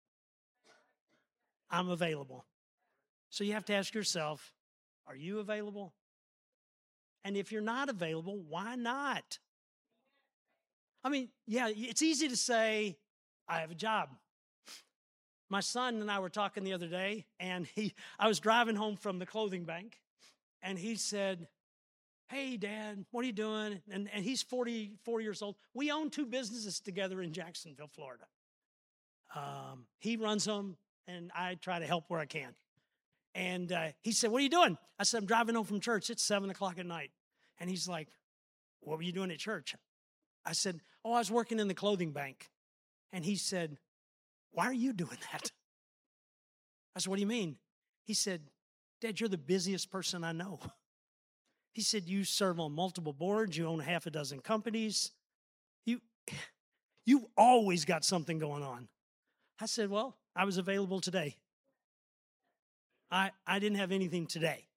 I'm available. So you have to ask yourself, are you available? And if you're not available, why not? I mean, yeah, it's easy to say, I have a job. My son and I were talking the other day, and he, I was driving home from the clothing bank, and he said, hey, Dad, what are you doing? And, and he's forty-four years old. We own two businesses together in Jacksonville, Florida. Um, he runs them, and I try to help where I can. And uh, he said, what are you doing? I said, I'm driving home from church. It's seven o'clock at night. And he's like, what were you doing at church? I said, oh, I was working in the clothing bank. And he said, why are you doing that? I said, what do you mean? He said, Dad, you're the busiest person I know. He said, you serve on multiple boards. You own half a dozen companies. You, you've always got something going on. I said, well, I was available today. I, I didn't have anything today.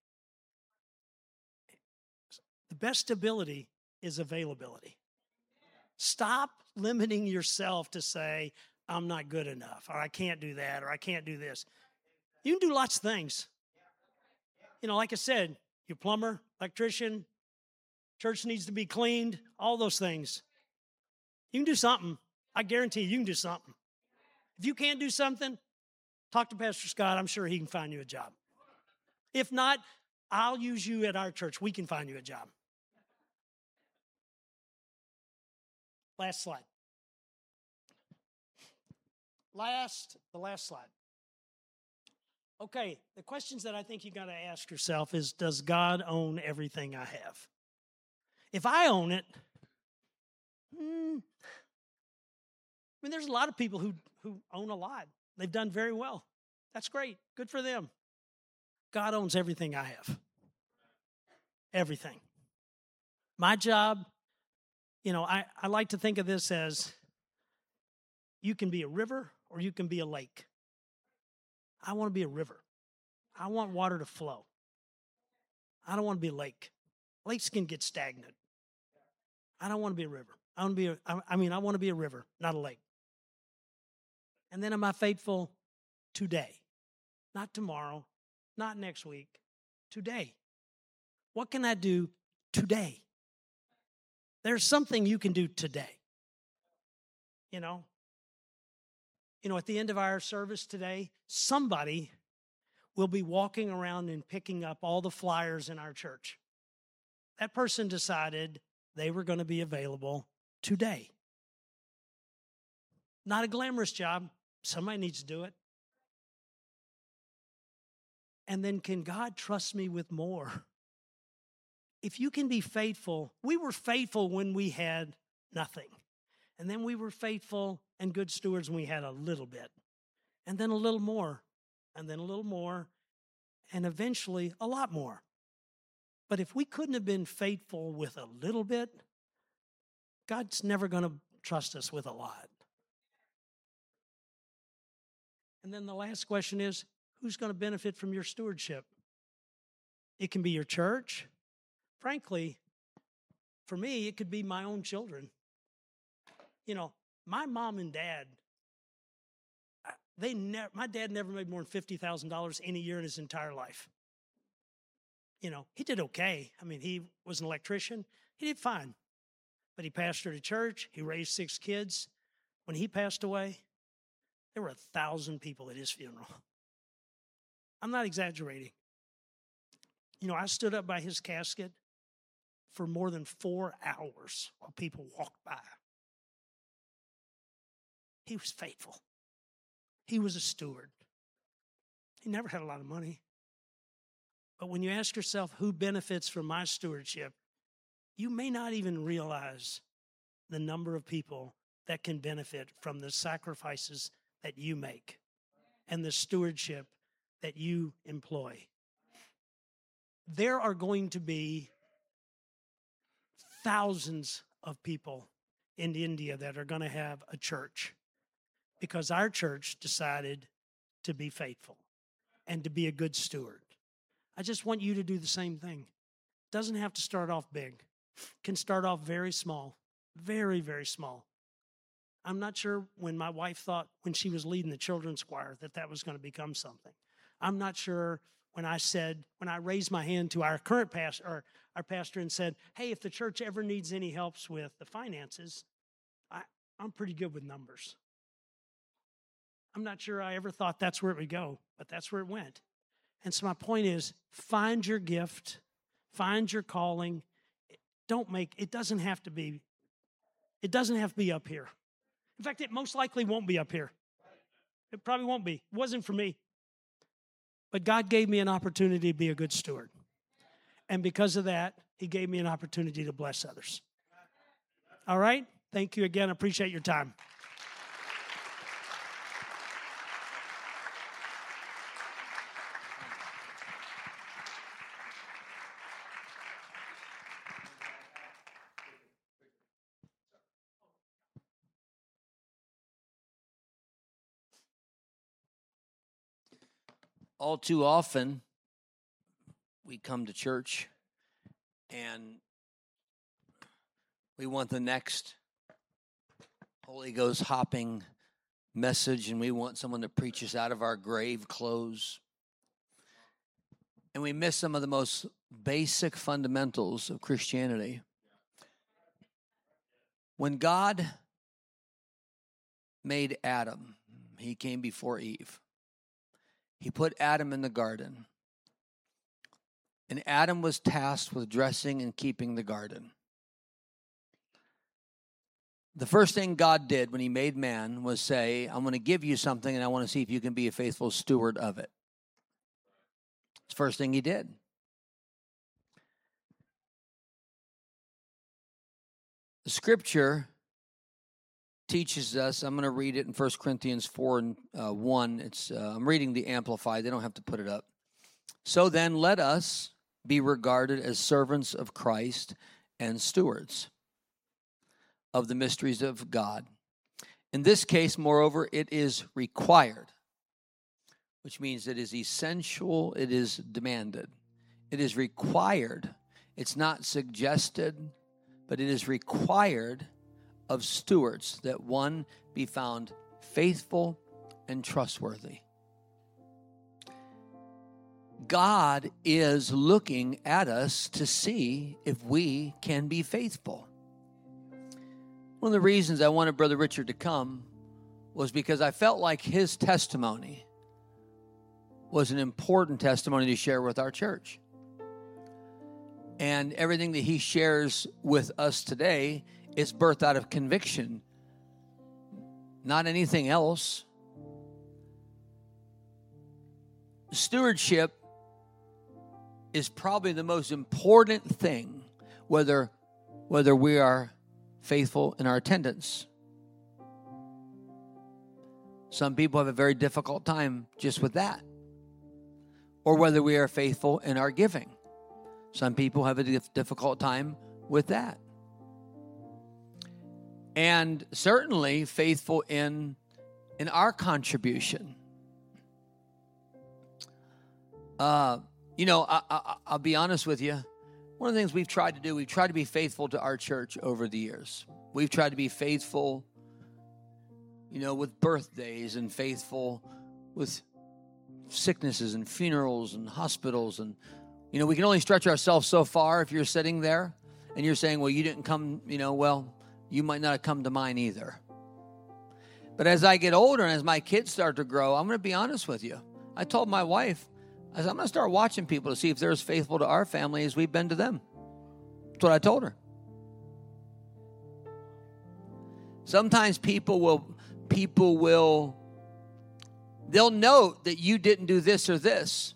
The best ability is availability. Stop limiting yourself to say, I'm not good enough, or I can't do that, or I can't do this. You can do lots of things. You know, like I said, you're a plumber, electrician, church needs to be cleaned, all those things. You can do something. I guarantee you, you can do something. If you can't do something, talk to Pastor Scott. I'm sure he can find you a job. If not, I'll use you at our church. We can find you a job. Last slide. Last, the last slide. Okay, the questions that I think you got to ask yourself is, does God own everything I have? If I own it, hmm, I mean, there's a lot of people who, who own a lot. They've done very well. That's great. Good for them. God owns everything I have. Everything. My job, you know, I, I like to think of this as you can be a river or you can be a lake. I want to be a river. I want water to flow. I don't want to be a lake. Lakes can get stagnant. I don't want to be a river. I want to be a, I I mean, I want to be a river, not a lake. And then am I faithful today? Not tomorrow, not next week, today. What can I do today? There's something you can do today. You know? You know, at the end of our service today, somebody will be walking around and picking up all the flyers in our church. That person decided they were going to be available today. Not a glamorous job. Somebody needs to do it. And then, can God trust me with more? If you can be faithful, we were faithful when we had nothing. And then we were faithful and good stewards when we had a little bit. And then a little more. And then a little more. And eventually a lot more. But if we couldn't have been faithful with a little bit, God's never going to trust us with a lot. And then the last question is, who's going to benefit from your stewardship? It can be your church. Frankly, for me, it could be my own children. You know, my mom and dad, they never, my dad never made more than fifty thousand dollars in a year in his entire life. You know, he did okay. I mean, he was an electrician. He did fine. But he pastored a church. He raised six kids. When he passed away, there were a thousand people at his funeral. I'm not exaggerating. You know, I stood up by his casket for more than four hours while people walked by. He was faithful. He was a steward. He never had a lot of money. But when you ask yourself who benefits from my stewardship, you may not even realize the number of people that can benefit from the sacrifices that you make and the stewardship that you employ. There are going to be thousands of people in India that are going to have a church because our church decided to be faithful and to be a good steward. I just want you to do the same thing. It doesn't have to start off big. It can start off very small, very, very small. I'm not sure when my wife thought when she was leading the children's choir that that was going to become something. I'm not sure when I said, when I raised my hand to our current pastor, or our pastor and said, hey, if the church ever needs any helps with the finances, I, I'm pretty good with numbers. I'm not sure I ever thought that's where it would go, but that's where it went. And so my point is, find your gift, find your calling. Don't make, it doesn't have to be, it doesn't have to be up here. In fact, it most likely won't be up here. It probably won't be. It wasn't for me. But God gave me an opportunity to be a good steward. And because of that, he gave me an opportunity to bless others. All right? Thank you again. I appreciate your time. All too often, we come to church and we want the next Holy Ghost hopping message, and we want someone to preach us out of our grave clothes. And we miss some of the most basic fundamentals of Christianity. When God made Adam, he came before Eve. He put Adam in the garden. And Adam was tasked with dressing and keeping the garden. The first thing God did when he made man was say, I'm going to give you something and I want to see if you can be a faithful steward of it. It's the first thing he did. The scripture teaches us, I'm going to read it in First Corinthians four and uh, one. It's uh, I'm reading the Amplified. They don't have to put it up. So then let us be regarded as servants of Christ and stewards of the mysteries of God. In this case, moreover, it is required, which means it is essential, it is demanded. It is required. It's not suggested, but it is required of stewards that one be found faithful and trustworthy. God is looking at us to see if we can be faithful. One of the reasons I wanted Brother Richard to come was because I felt like his testimony was an important testimony to share with our church. And everything that he shares with us today is birthed out of conviction, not anything else. Stewardship is probably the most important thing, whether, whether we are faithful in our attendance. Some people have a very difficult time just with that. Or whether we are faithful in our giving. Some people have a difficult time with that. And certainly faithful in, in our contribution. Uh, you know, I, I, I'll be honest with you. One of the things we've tried to do, we've tried to be faithful to our church over the years. We've tried to be faithful, you know, with birthdays and faithful with sicknesses and funerals and hospitals. And, you know, we can only stretch ourselves so far. If you're sitting there and you're saying, well, you didn't come, you know, well, you might not have come to mine either. But as I get older and as my kids start to grow, I'm going to be honest with you. I told my wife, I said, I'm going to start watching people to see if they're as faithful to our family as we've been to them. That's what I told her. Sometimes people will, people will, they'll note that you didn't do this or this.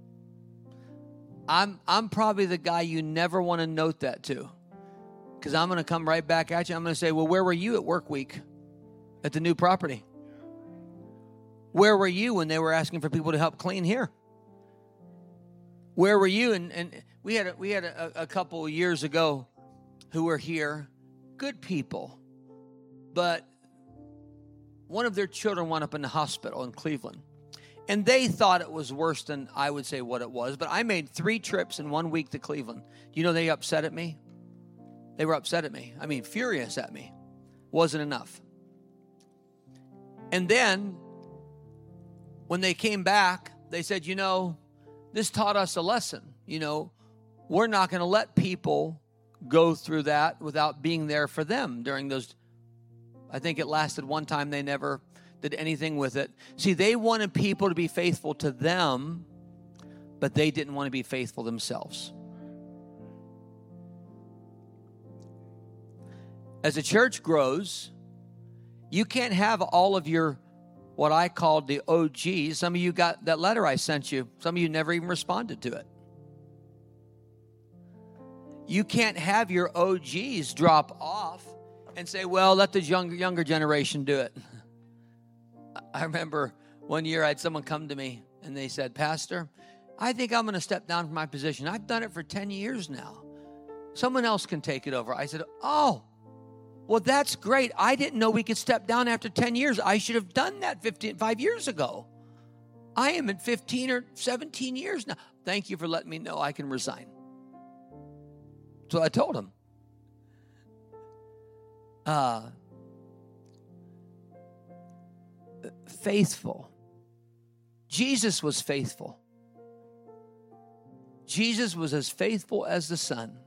I'm, I'm probably the guy you never want to note that to, because I'm going to come right back at you. I'm going to say, well, where were you at work week at the new property? Where were you when they were asking for people to help clean here? Where were you? And, and we had a, we had a, a couple of years ago who were here, good people, but one of their children wound up in the hospital in Cleveland. And they thought it was worse than I would say what it was. But I made three trips in one week to Cleveland. You know, they upset at me. They were upset at me. I mean, furious at me. Wasn't enough. And then when they came back, they said, you know, this taught us a lesson. You know, we're not going to let people go through that without being there for them during those. I think it lasted one time. They never did anything with it. See, they wanted people to be faithful to them, but they didn't want to be faithful themselves. As a church grows, you can't have all of your, what I called the O Gs. Some of you got that letter I sent you. Some of you never even responded to it. You can't have your O Gs drop off and say, well, let the younger, younger generation do it. I remember one year I had someone come to me and they said, Pastor, I think I'm going to step down from my position. I've done it for ten years now. Someone else can take it over. I said, oh, well, that's great. I didn't know we could step down after ten years. I should have done that fifteen, five years ago. I am at fifteen or seventeen years now. Thank you for letting me know I can resign. So I told him. Uh, faithful. Jesus was faithful. Jesus was as faithful as the Son.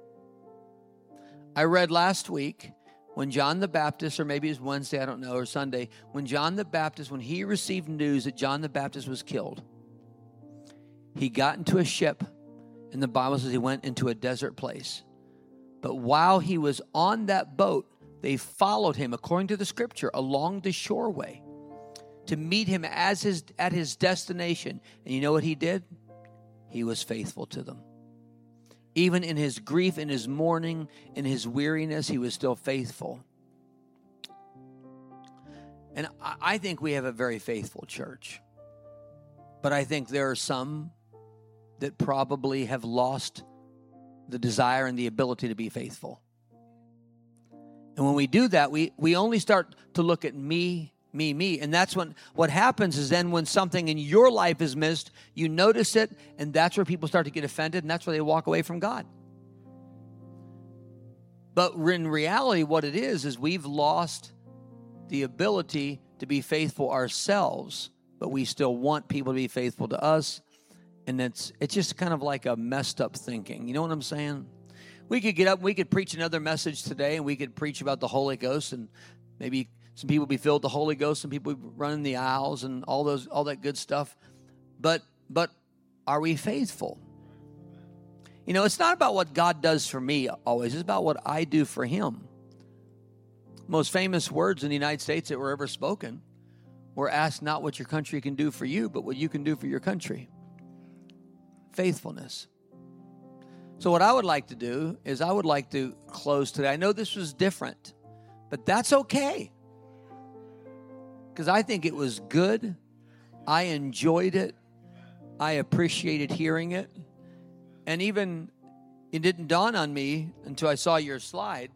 I read last week when John the Baptist, or maybe it was Wednesday, I don't know, or Sunday, when John the Baptist, when he received news that John the Baptist was killed, he got into a ship, and the Bible says he went into a desert place. But while he was on that boat, they followed him, according to the scripture, along the shoreway to meet him as his, at his destination. And you know what he did? He was faithful to them. Even in his grief, in his mourning, in his weariness, he was still faithful. And I think we have a very faithful church. But I think there are some that probably have lost the desire and the ability to be faithful. And when we do that, we, we only start to look at me, me, me. And that's when what happens is then when something in your life is missed, you notice it, and that's where people start to get offended, and that's where they walk away from God. But in reality, what it is, is we've lost the ability to be faithful ourselves, but we still want people to be faithful to us. And it's it's just kind of like a messed up thinking. You know what I'm saying? We could get up, we could preach another message today, and we could preach about the Holy Ghost, and maybe some people be filled with the Holy Ghost, some people be running the aisles and all those all that good stuff. But but are we faithful? You know, it's not about what God does for me always. It's about what I do for him. Most famous words in the United States that were ever spoken were, ask not what your country can do for you, but what you can do for your country. Faithfulness. So what I would like to do is I would like to close today. I know this was different, but that's okay. Because I think it was good. I enjoyed it. I appreciated hearing it. And even it didn't dawn on me until I saw your slide.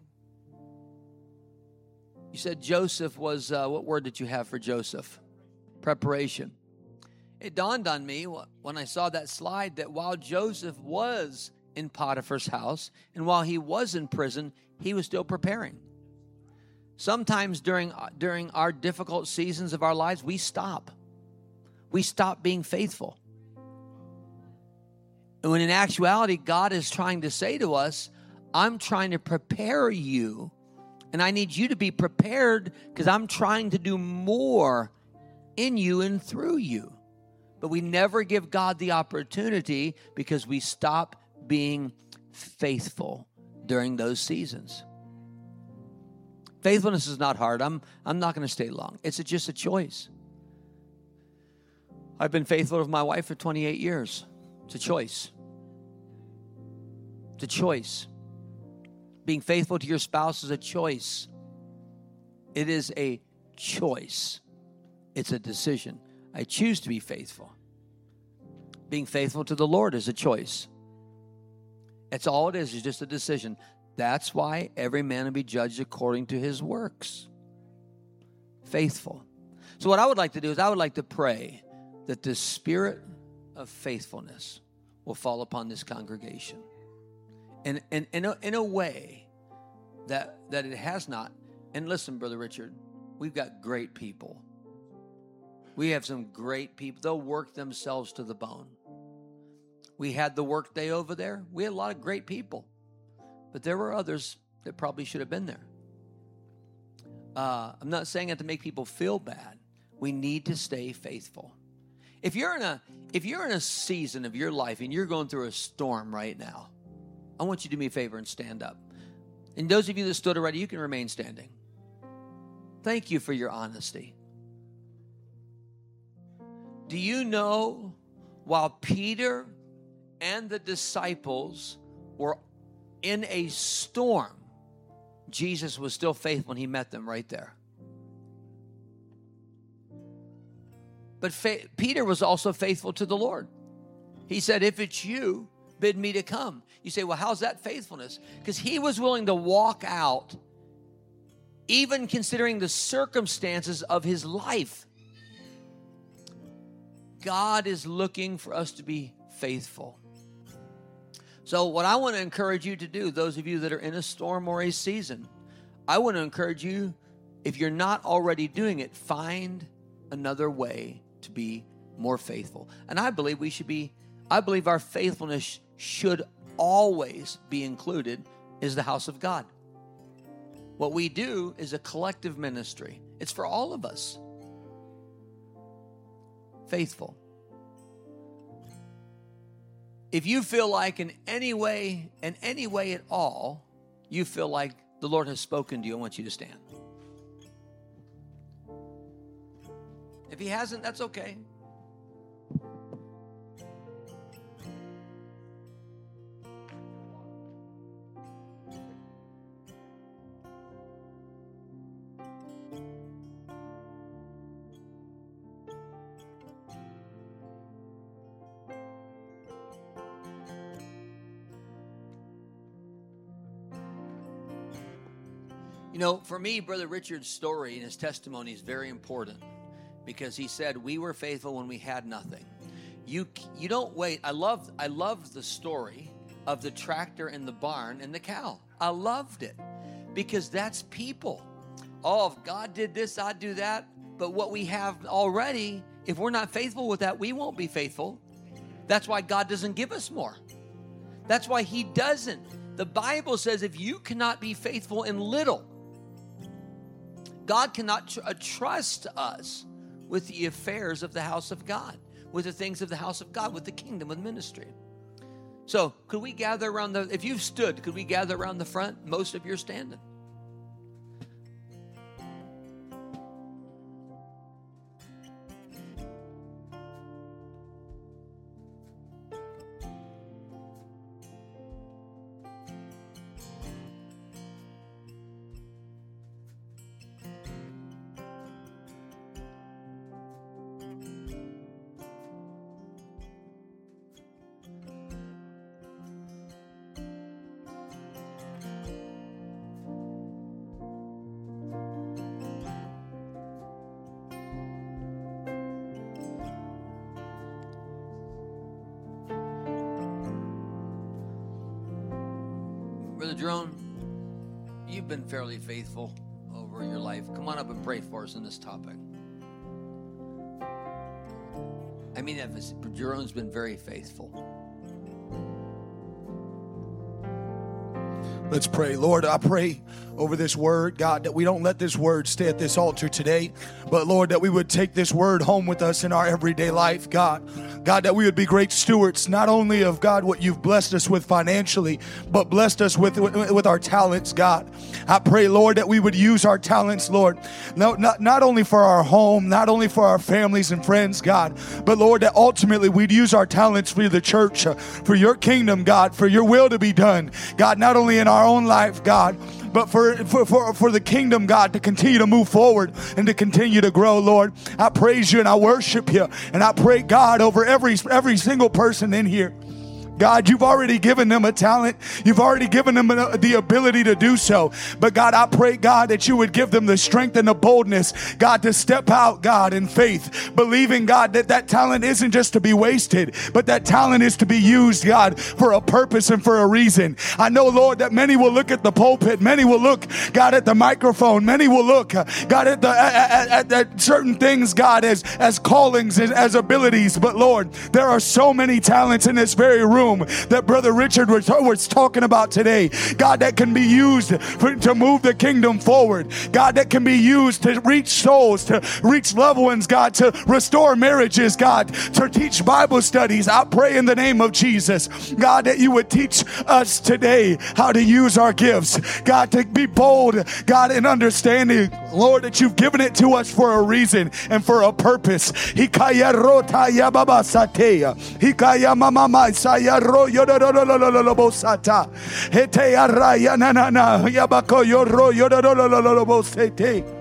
You said Joseph was, uh, what word did you have for Joseph? Preparation. It dawned on me when I saw that slide that while Joseph was in Potiphar's house and while he was in prison, he was still preparing. Sometimes during, during our difficult seasons of our lives, we stop. We stop being faithful. And when in actuality, God is trying to say to us, I'm trying to prepare you, and I need you to be prepared because I'm trying to do more in you and through you. But we never give God the opportunity because we stop being faithful during those seasons. Faithfulness is not hard. I'm, I'm not going to stay long. It's a, just a choice. I've been faithful with my wife for twenty-eight years. It's a choice. It's a choice. Being faithful to your spouse is a choice. It is a choice. It's a decision. I choose to be faithful. Being faithful to the Lord is a choice. That's all it is, is just a decision. That's why every man will be judged according to his works. Faithful. So what I would like to do is I would like to pray that the spirit of faithfulness will fall upon this congregation. And, and, and in, a, in a way that, that it has not. And listen, Brother Richard, we've got great people. We have some great people. They'll work themselves to the bone. We had the work day over there. We had a lot of great people. But there were others that probably should have been there. Uh, I'm not saying that to make people feel bad. We need to stay faithful. If you're in a if you're in a season of your life and you're going through a storm right now, I want you to do me a favor and stand up. And those of you that stood already, you can remain standing. Thank you for your honesty. Do you know while Peter and the disciples were in a storm, Jesus was still faithful when he met them right there. But fa- Peter was also faithful to the Lord. He said, if it's you, bid me to come. You say, well, how's that faithfulness? Because he was willing to walk out, even considering the circumstances of his life. God is looking for us to be faithful. So what I want to encourage you to do, those of you that are in a storm or a season, I want to encourage you, if you're not already doing it, find another way to be more faithful. And I believe we should be, I believe our faithfulness should always be included is the house of God. What we do is a collective ministry. It's for all of us. Faithful. If you feel like in any way, in any way at all, you feel like the Lord has spoken to you, I want you to stand. If he hasn't, that's okay. You know, for me, Brother Richard's story and his testimony is very important because he said, we were faithful when we had nothing. You you don't wait. I love I loved the story of the tractor and the barn and the cow. I loved it. because that's people. Oh, if God did this, I'd do that. But what we have already, if we're not faithful with that, we won't be faithful. That's why God doesn't give us more. That's why he doesn't. The Bible says if you cannot be faithful in little, God cannot tr- trust us with the affairs of the house of God, with the things of the house of God, with the kingdom, with ministry. So could we gather around the, if you've stood, could we gather around the front? Most of you are standing. Brother Jerome, you've been fairly faithful over your life. Come on up and pray for us in this topic. I mean, Jerome's been very faithful. Let's pray. Lord, I pray over this word, God, that we don't let this word stay at this altar today, but Lord, that we would take this word home with us in our everyday life, God. God, that we would be great stewards, not only of, God, what you've blessed us with financially, but blessed us with, with, with our talents, God. I pray, Lord, that we would use our talents, Lord, no, not, not only for our home, not only for our families and friends, God, but Lord, that ultimately we'd use our talents for the church, uh, for your kingdom, God, for your will to be done, God, not only in our own life, God, but for, for, for, for the kingdom, God, to continue to move forward and to continue to grow, Lord. I praise you and I worship you. And I pray, God, over every, every single person in here. God, you've already given them a talent. You've already given them the ability to do so. But God, I pray, God, that you would give them the strength and the boldness, God, to step out, God, in faith, believing, God, that that talent isn't just to be wasted, but that talent is to be used, God, for a purpose and for a reason. I know, Lord, that many will look at the pulpit. Many will look, God, at the microphone. Many will look, God, at the at, at, at certain things, God, as, as callings and as abilities. But Lord, there are so many talents in this very room that Brother Richard was, was talking about today, God, that can be used for, to move the kingdom forward, God, that can be used to reach souls, to reach loved ones, God, to restore marriages, God, to teach Bible studies. I pray in the name of Jesus, God, that you would teach us today how to use our gifts, God, to be bold, God, in understanding, Lord, that you've given it to us for a reason and for a purpose. Hikaya rota ya baba sateya, hikaya mama saya royo do do do do do do bosata, hete araya na na na yabako yo royo do do do do do bosete.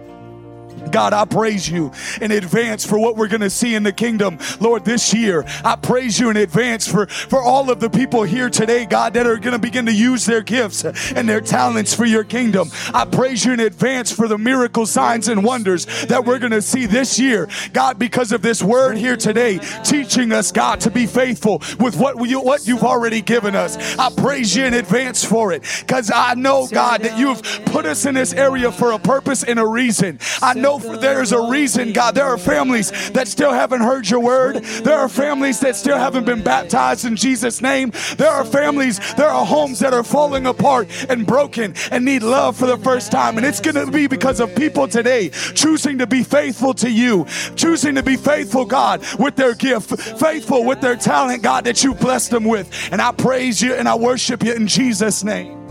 God, I praise you in advance for what we're going to see in the kingdom, Lord, this year. I praise you in advance for, for all of the people here today, God, that are going to begin to use their gifts and their talents for your kingdom. I praise you in advance for the miracle signs and wonders that we're going to see this year, God, because of this word here today, teaching us, God, to be faithful with what, we, what you've already given us. I praise you in advance for it, because I know, God, that you've put us in this area for a purpose and a reason. I know there's a reason, God. There are families that still haven't heard your word. There are families that still haven't been baptized in Jesus' name. There are families, there are homes that are falling apart and broken and need love for the first time. And it's going to be because of people today choosing to be faithful to you, choosing to be faithful, God, with their gift, faithful with their talent, God, that you blessed them with. And I praise you and I worship you in Jesus' name.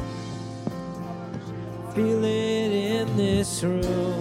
Feel it in this room.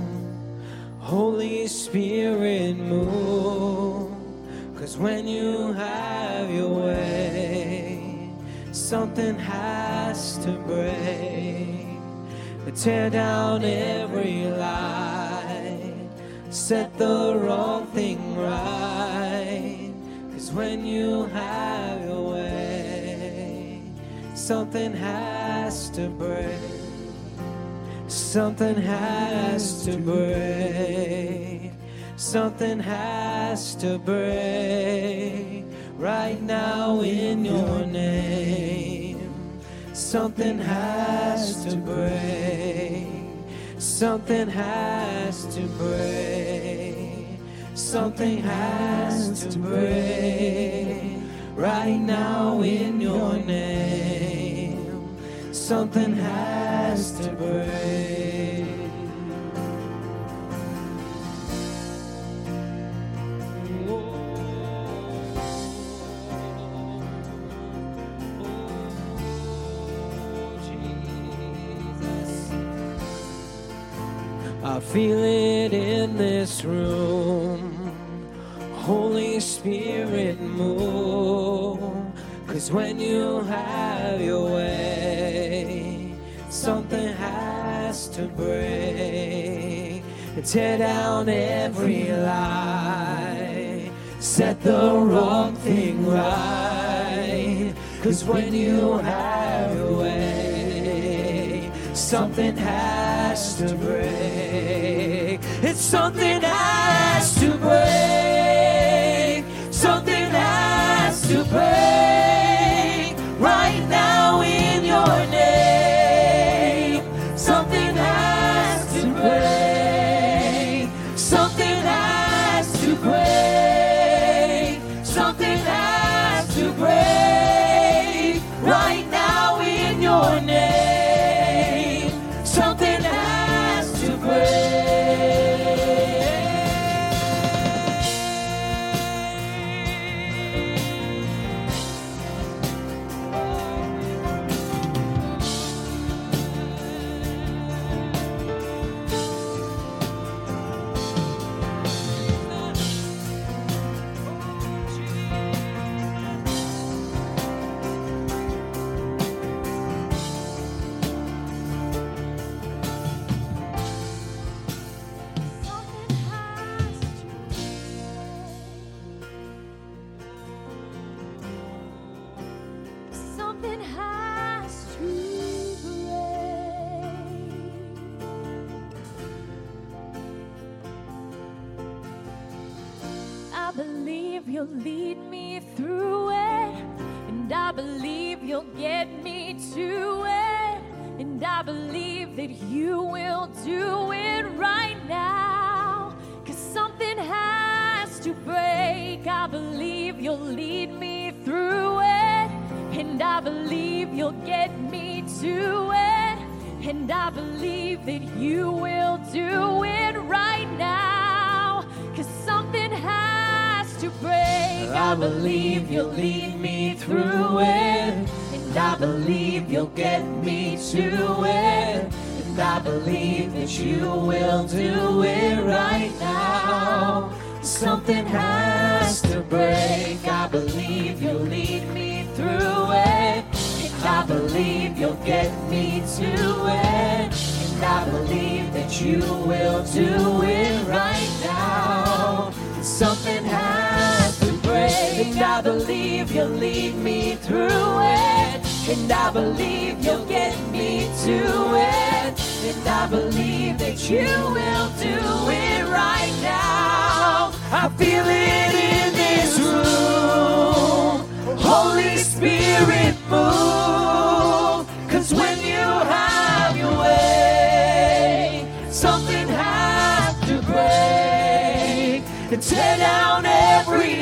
Holy Spirit, move, 'cause when you have your way, something has to break. Tear down every lie, set the wrong thing right, 'cause when you have your way, something has to break. Something has to break. Something has to break right now in your name. something has to break. Something has to break. Something has to break. Right now in your name. Something has to break. I feel it in this room. Holy Spirit, move. 'Cause when you have your way, something has to break. And tear down every lie. Set the wrong thing right. 'Cause when you have your way, something has to break. It's something has to break. Something has to break. Right now in your name. Something has to break. Something has to break. Something has to break. Right now in your name. Something has to break. Something has to break. I believe you'll lead me through it, and I believe you'll get me to it, and I believe that you will do it right now. 'Cause something has to break. I believe you'll lead me through it, and I believe you'll get me to it, and I believe that you will do it right now. 'Cause something has to break. I believe you'll lead me through it, and I believe you'll get me to it, and I believe that you will do it right now. Something has to break. I believe you'll lead me through it, and I believe you'll get me to it, and I believe that you will do it right now. Something has to break. And I believe you'll lead me through it, and I believe you'll get me to it, and I believe that you will do it right now. I feel it in this room. Holy Spirit, move. 'Cause when you have your way, something has to break. And tear down every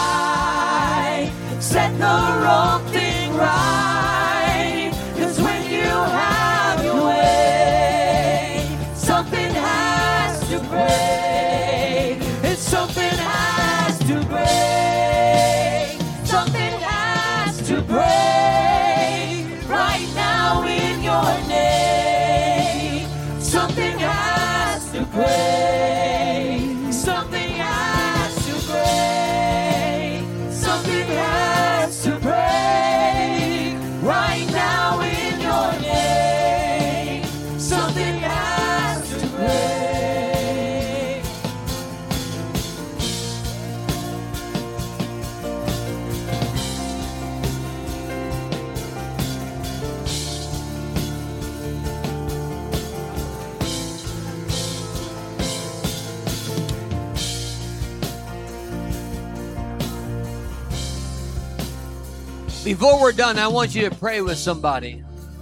lie. Set the wrong thing right. 'Cause when you have your way, something has to break. And something has to break. Something has to break. Right now in your name. Something has to break. Something has to break. Something has to break. Right now in your name. Something has to break. Before we're done, I want you to pray with somebody.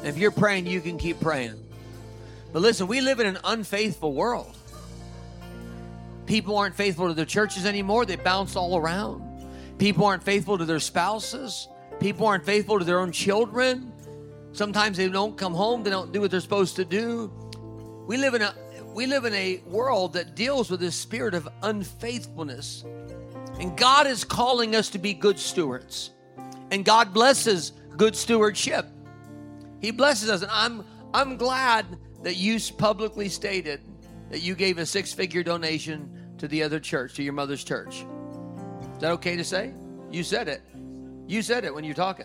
If you're praying, you can keep praying. But listen, we live in an unfaithful world. People aren't faithful to their churches anymore. They bounce all around. People aren't faithful to their spouses. People aren't faithful to their own children. Sometimes they don't come home. They don't do what they're supposed to do. We live in a we live in a world that deals with this spirit of unfaithfulness. And God is calling us to be good stewards. And God blesses good stewardship. He blesses us. And I'm I'm glad that you publicly stated that you gave a six-figure donation to the other church, to your mother's church. Is that okay to say? You said it. You said it when you're talking.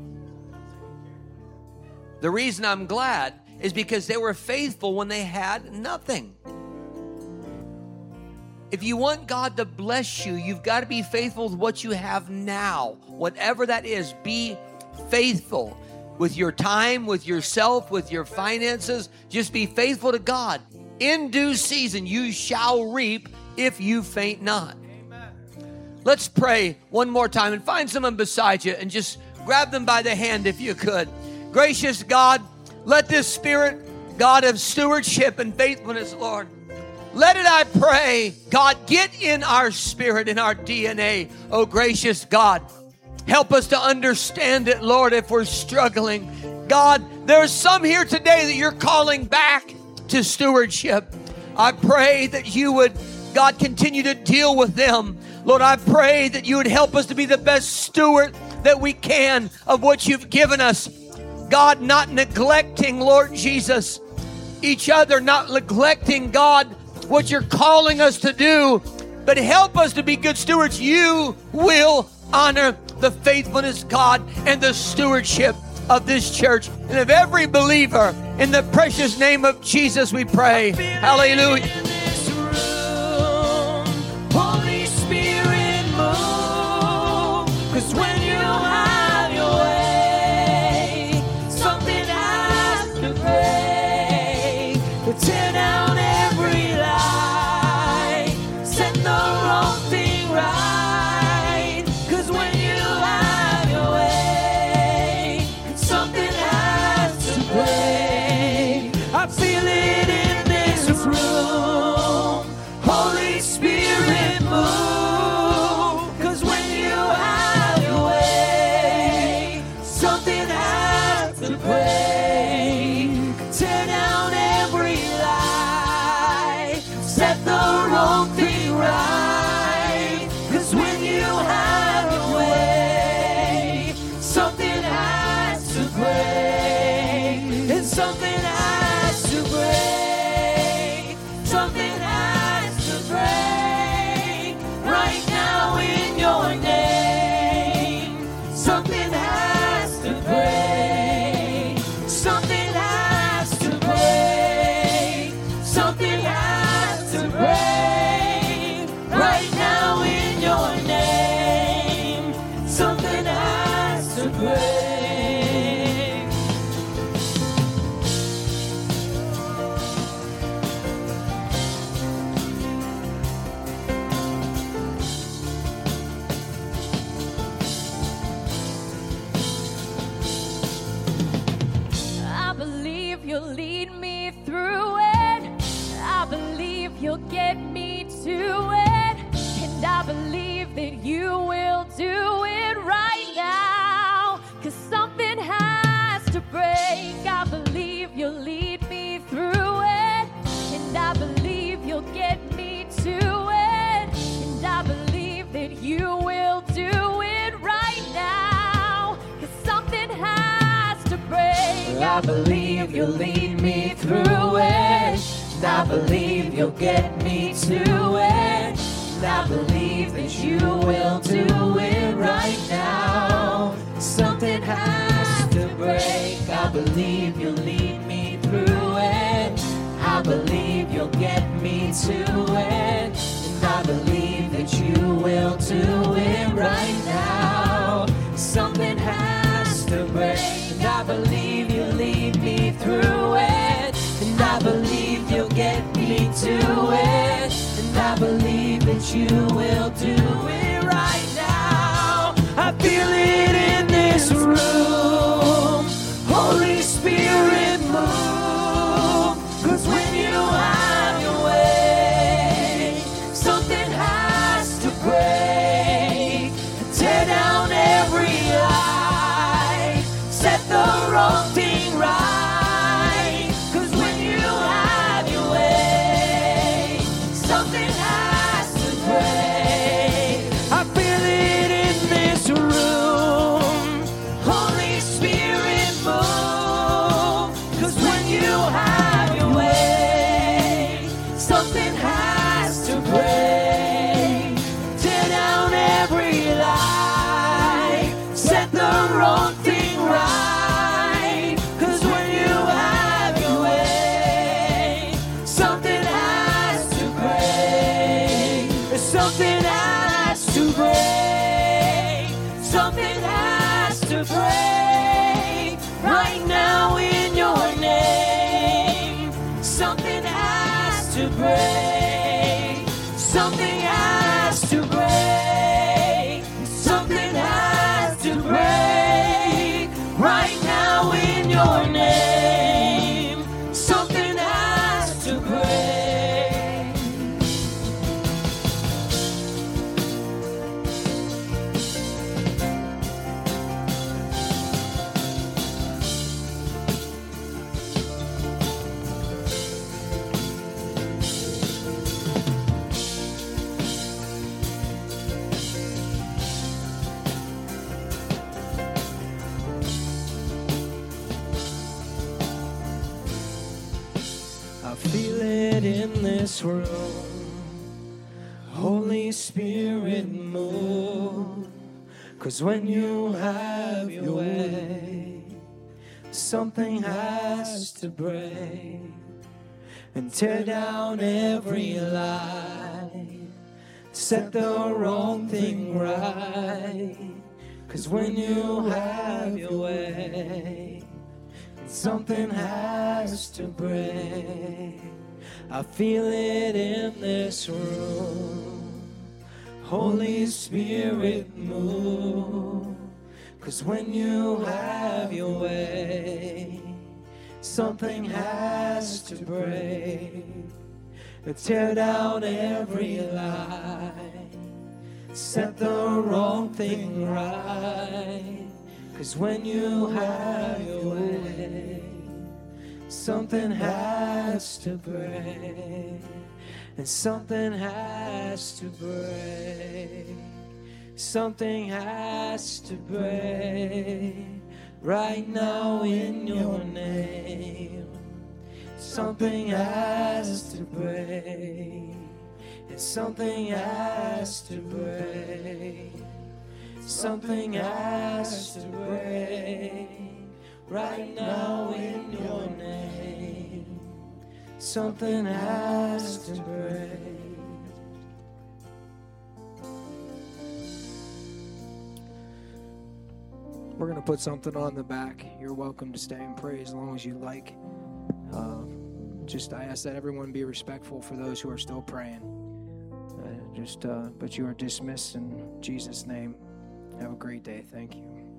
The reason I'm glad is because they were faithful when they had nothing. If you want God to bless you, you've got to be faithful with what you have now. Whatever that is, be faithful with your time, with yourself, with your finances. Just be faithful to God. In due season, you shall reap if you faint not. Amen. Let's pray one more time and find someone beside you and just grab them by the hand if you could. Gracious God, let this spirit, God, of stewardship and faithfulness, Lord, let it, I pray, God, get in our spirit, in our D N A. Oh, gracious God, help us to understand it, Lord, if we're struggling. God, there's some here today that you're calling back to stewardship. I pray that you would, God, continue to deal with them. Lord, I pray that you would help us to be the best steward that we can of what you've given us. God, not neglecting, Lord Jesus, each other, not neglecting, God, what you're calling us to do, but help us to be good stewards. You will honor the faithfulness, God, and the stewardship of this church and of every believer. In the precious name of Jesus we pray. Hallelujah. Holy Spirit, move. 'Cause when you have your way, something has to break. Tear down every lie, set the wrong thing right. 'Cause when you have your way, something has to break. I feel it in this room. Holy Spirit, move. 'Cause when you have your way, something has to break. Tear down every lie, set the wrong thing right. 'Cause when you have your way, something has to break. And something has to break. Something has to break. Right now in your name, something has to break. Something has to break. Something has to break. Right now in your name, something has to break. I believe you'll lead me through it. I believe you'll get me to it. And I believe that you will do it right now. 'Cause something has to break. I believe you'll lead me through it. And I believe you'll get me to it. And I believe that you will do it right now. 'Cause something has to break. I believe you'll lead me through it. And I believe you'll get me to it. And I believe that you will do it right now. Something has to break. I believe you'll lead me through it. I believe you'll get me to it. And I believe that you will do it right now. Something has to break. And I believe you'll lead me through it. And I believe you'll get me to it. And I believe that you will do it right now. I feel it in this room. Holy Spirit, 'Cause when you have your way, something has to break. Tear down every lie, set the wrong thing right. 'Cause when you have your way, something has to break. I feel it in this room. Holy Spirit, move. 'Cause when you have your way, something has to break. Tear down every lie, set the wrong thing right. 'Cause when you have your way, something has to break. Something has to break. Something has to break. Right now in your name, something has to break. Something has to break. Something has to break. Right now in your name, something has to break. I feel it in this room. Holy Spirit, move. 'Cause when you have your way, something has to break. And tear down every lie, set the wrong thing right. 'Cause when you have your way, something has to break. I feel it in this room. Holy Spirit, move. 'Cause when you have your way, something has to break. Tear down every lie, set the wrong thing right. 'Cause when you have your way, something has to break. And something has to break. Something has to break. Right now in your name, something has to break. And something has to break. Something has to break. Right now in your name, something has to break. We're going to put something on the back. You're welcome to stay and pray as long as you like. Uh, just I ask that everyone be respectful for those who are still praying. Uh, just, uh, but you are dismissed in Jesus' name. Have a great day. Thank you.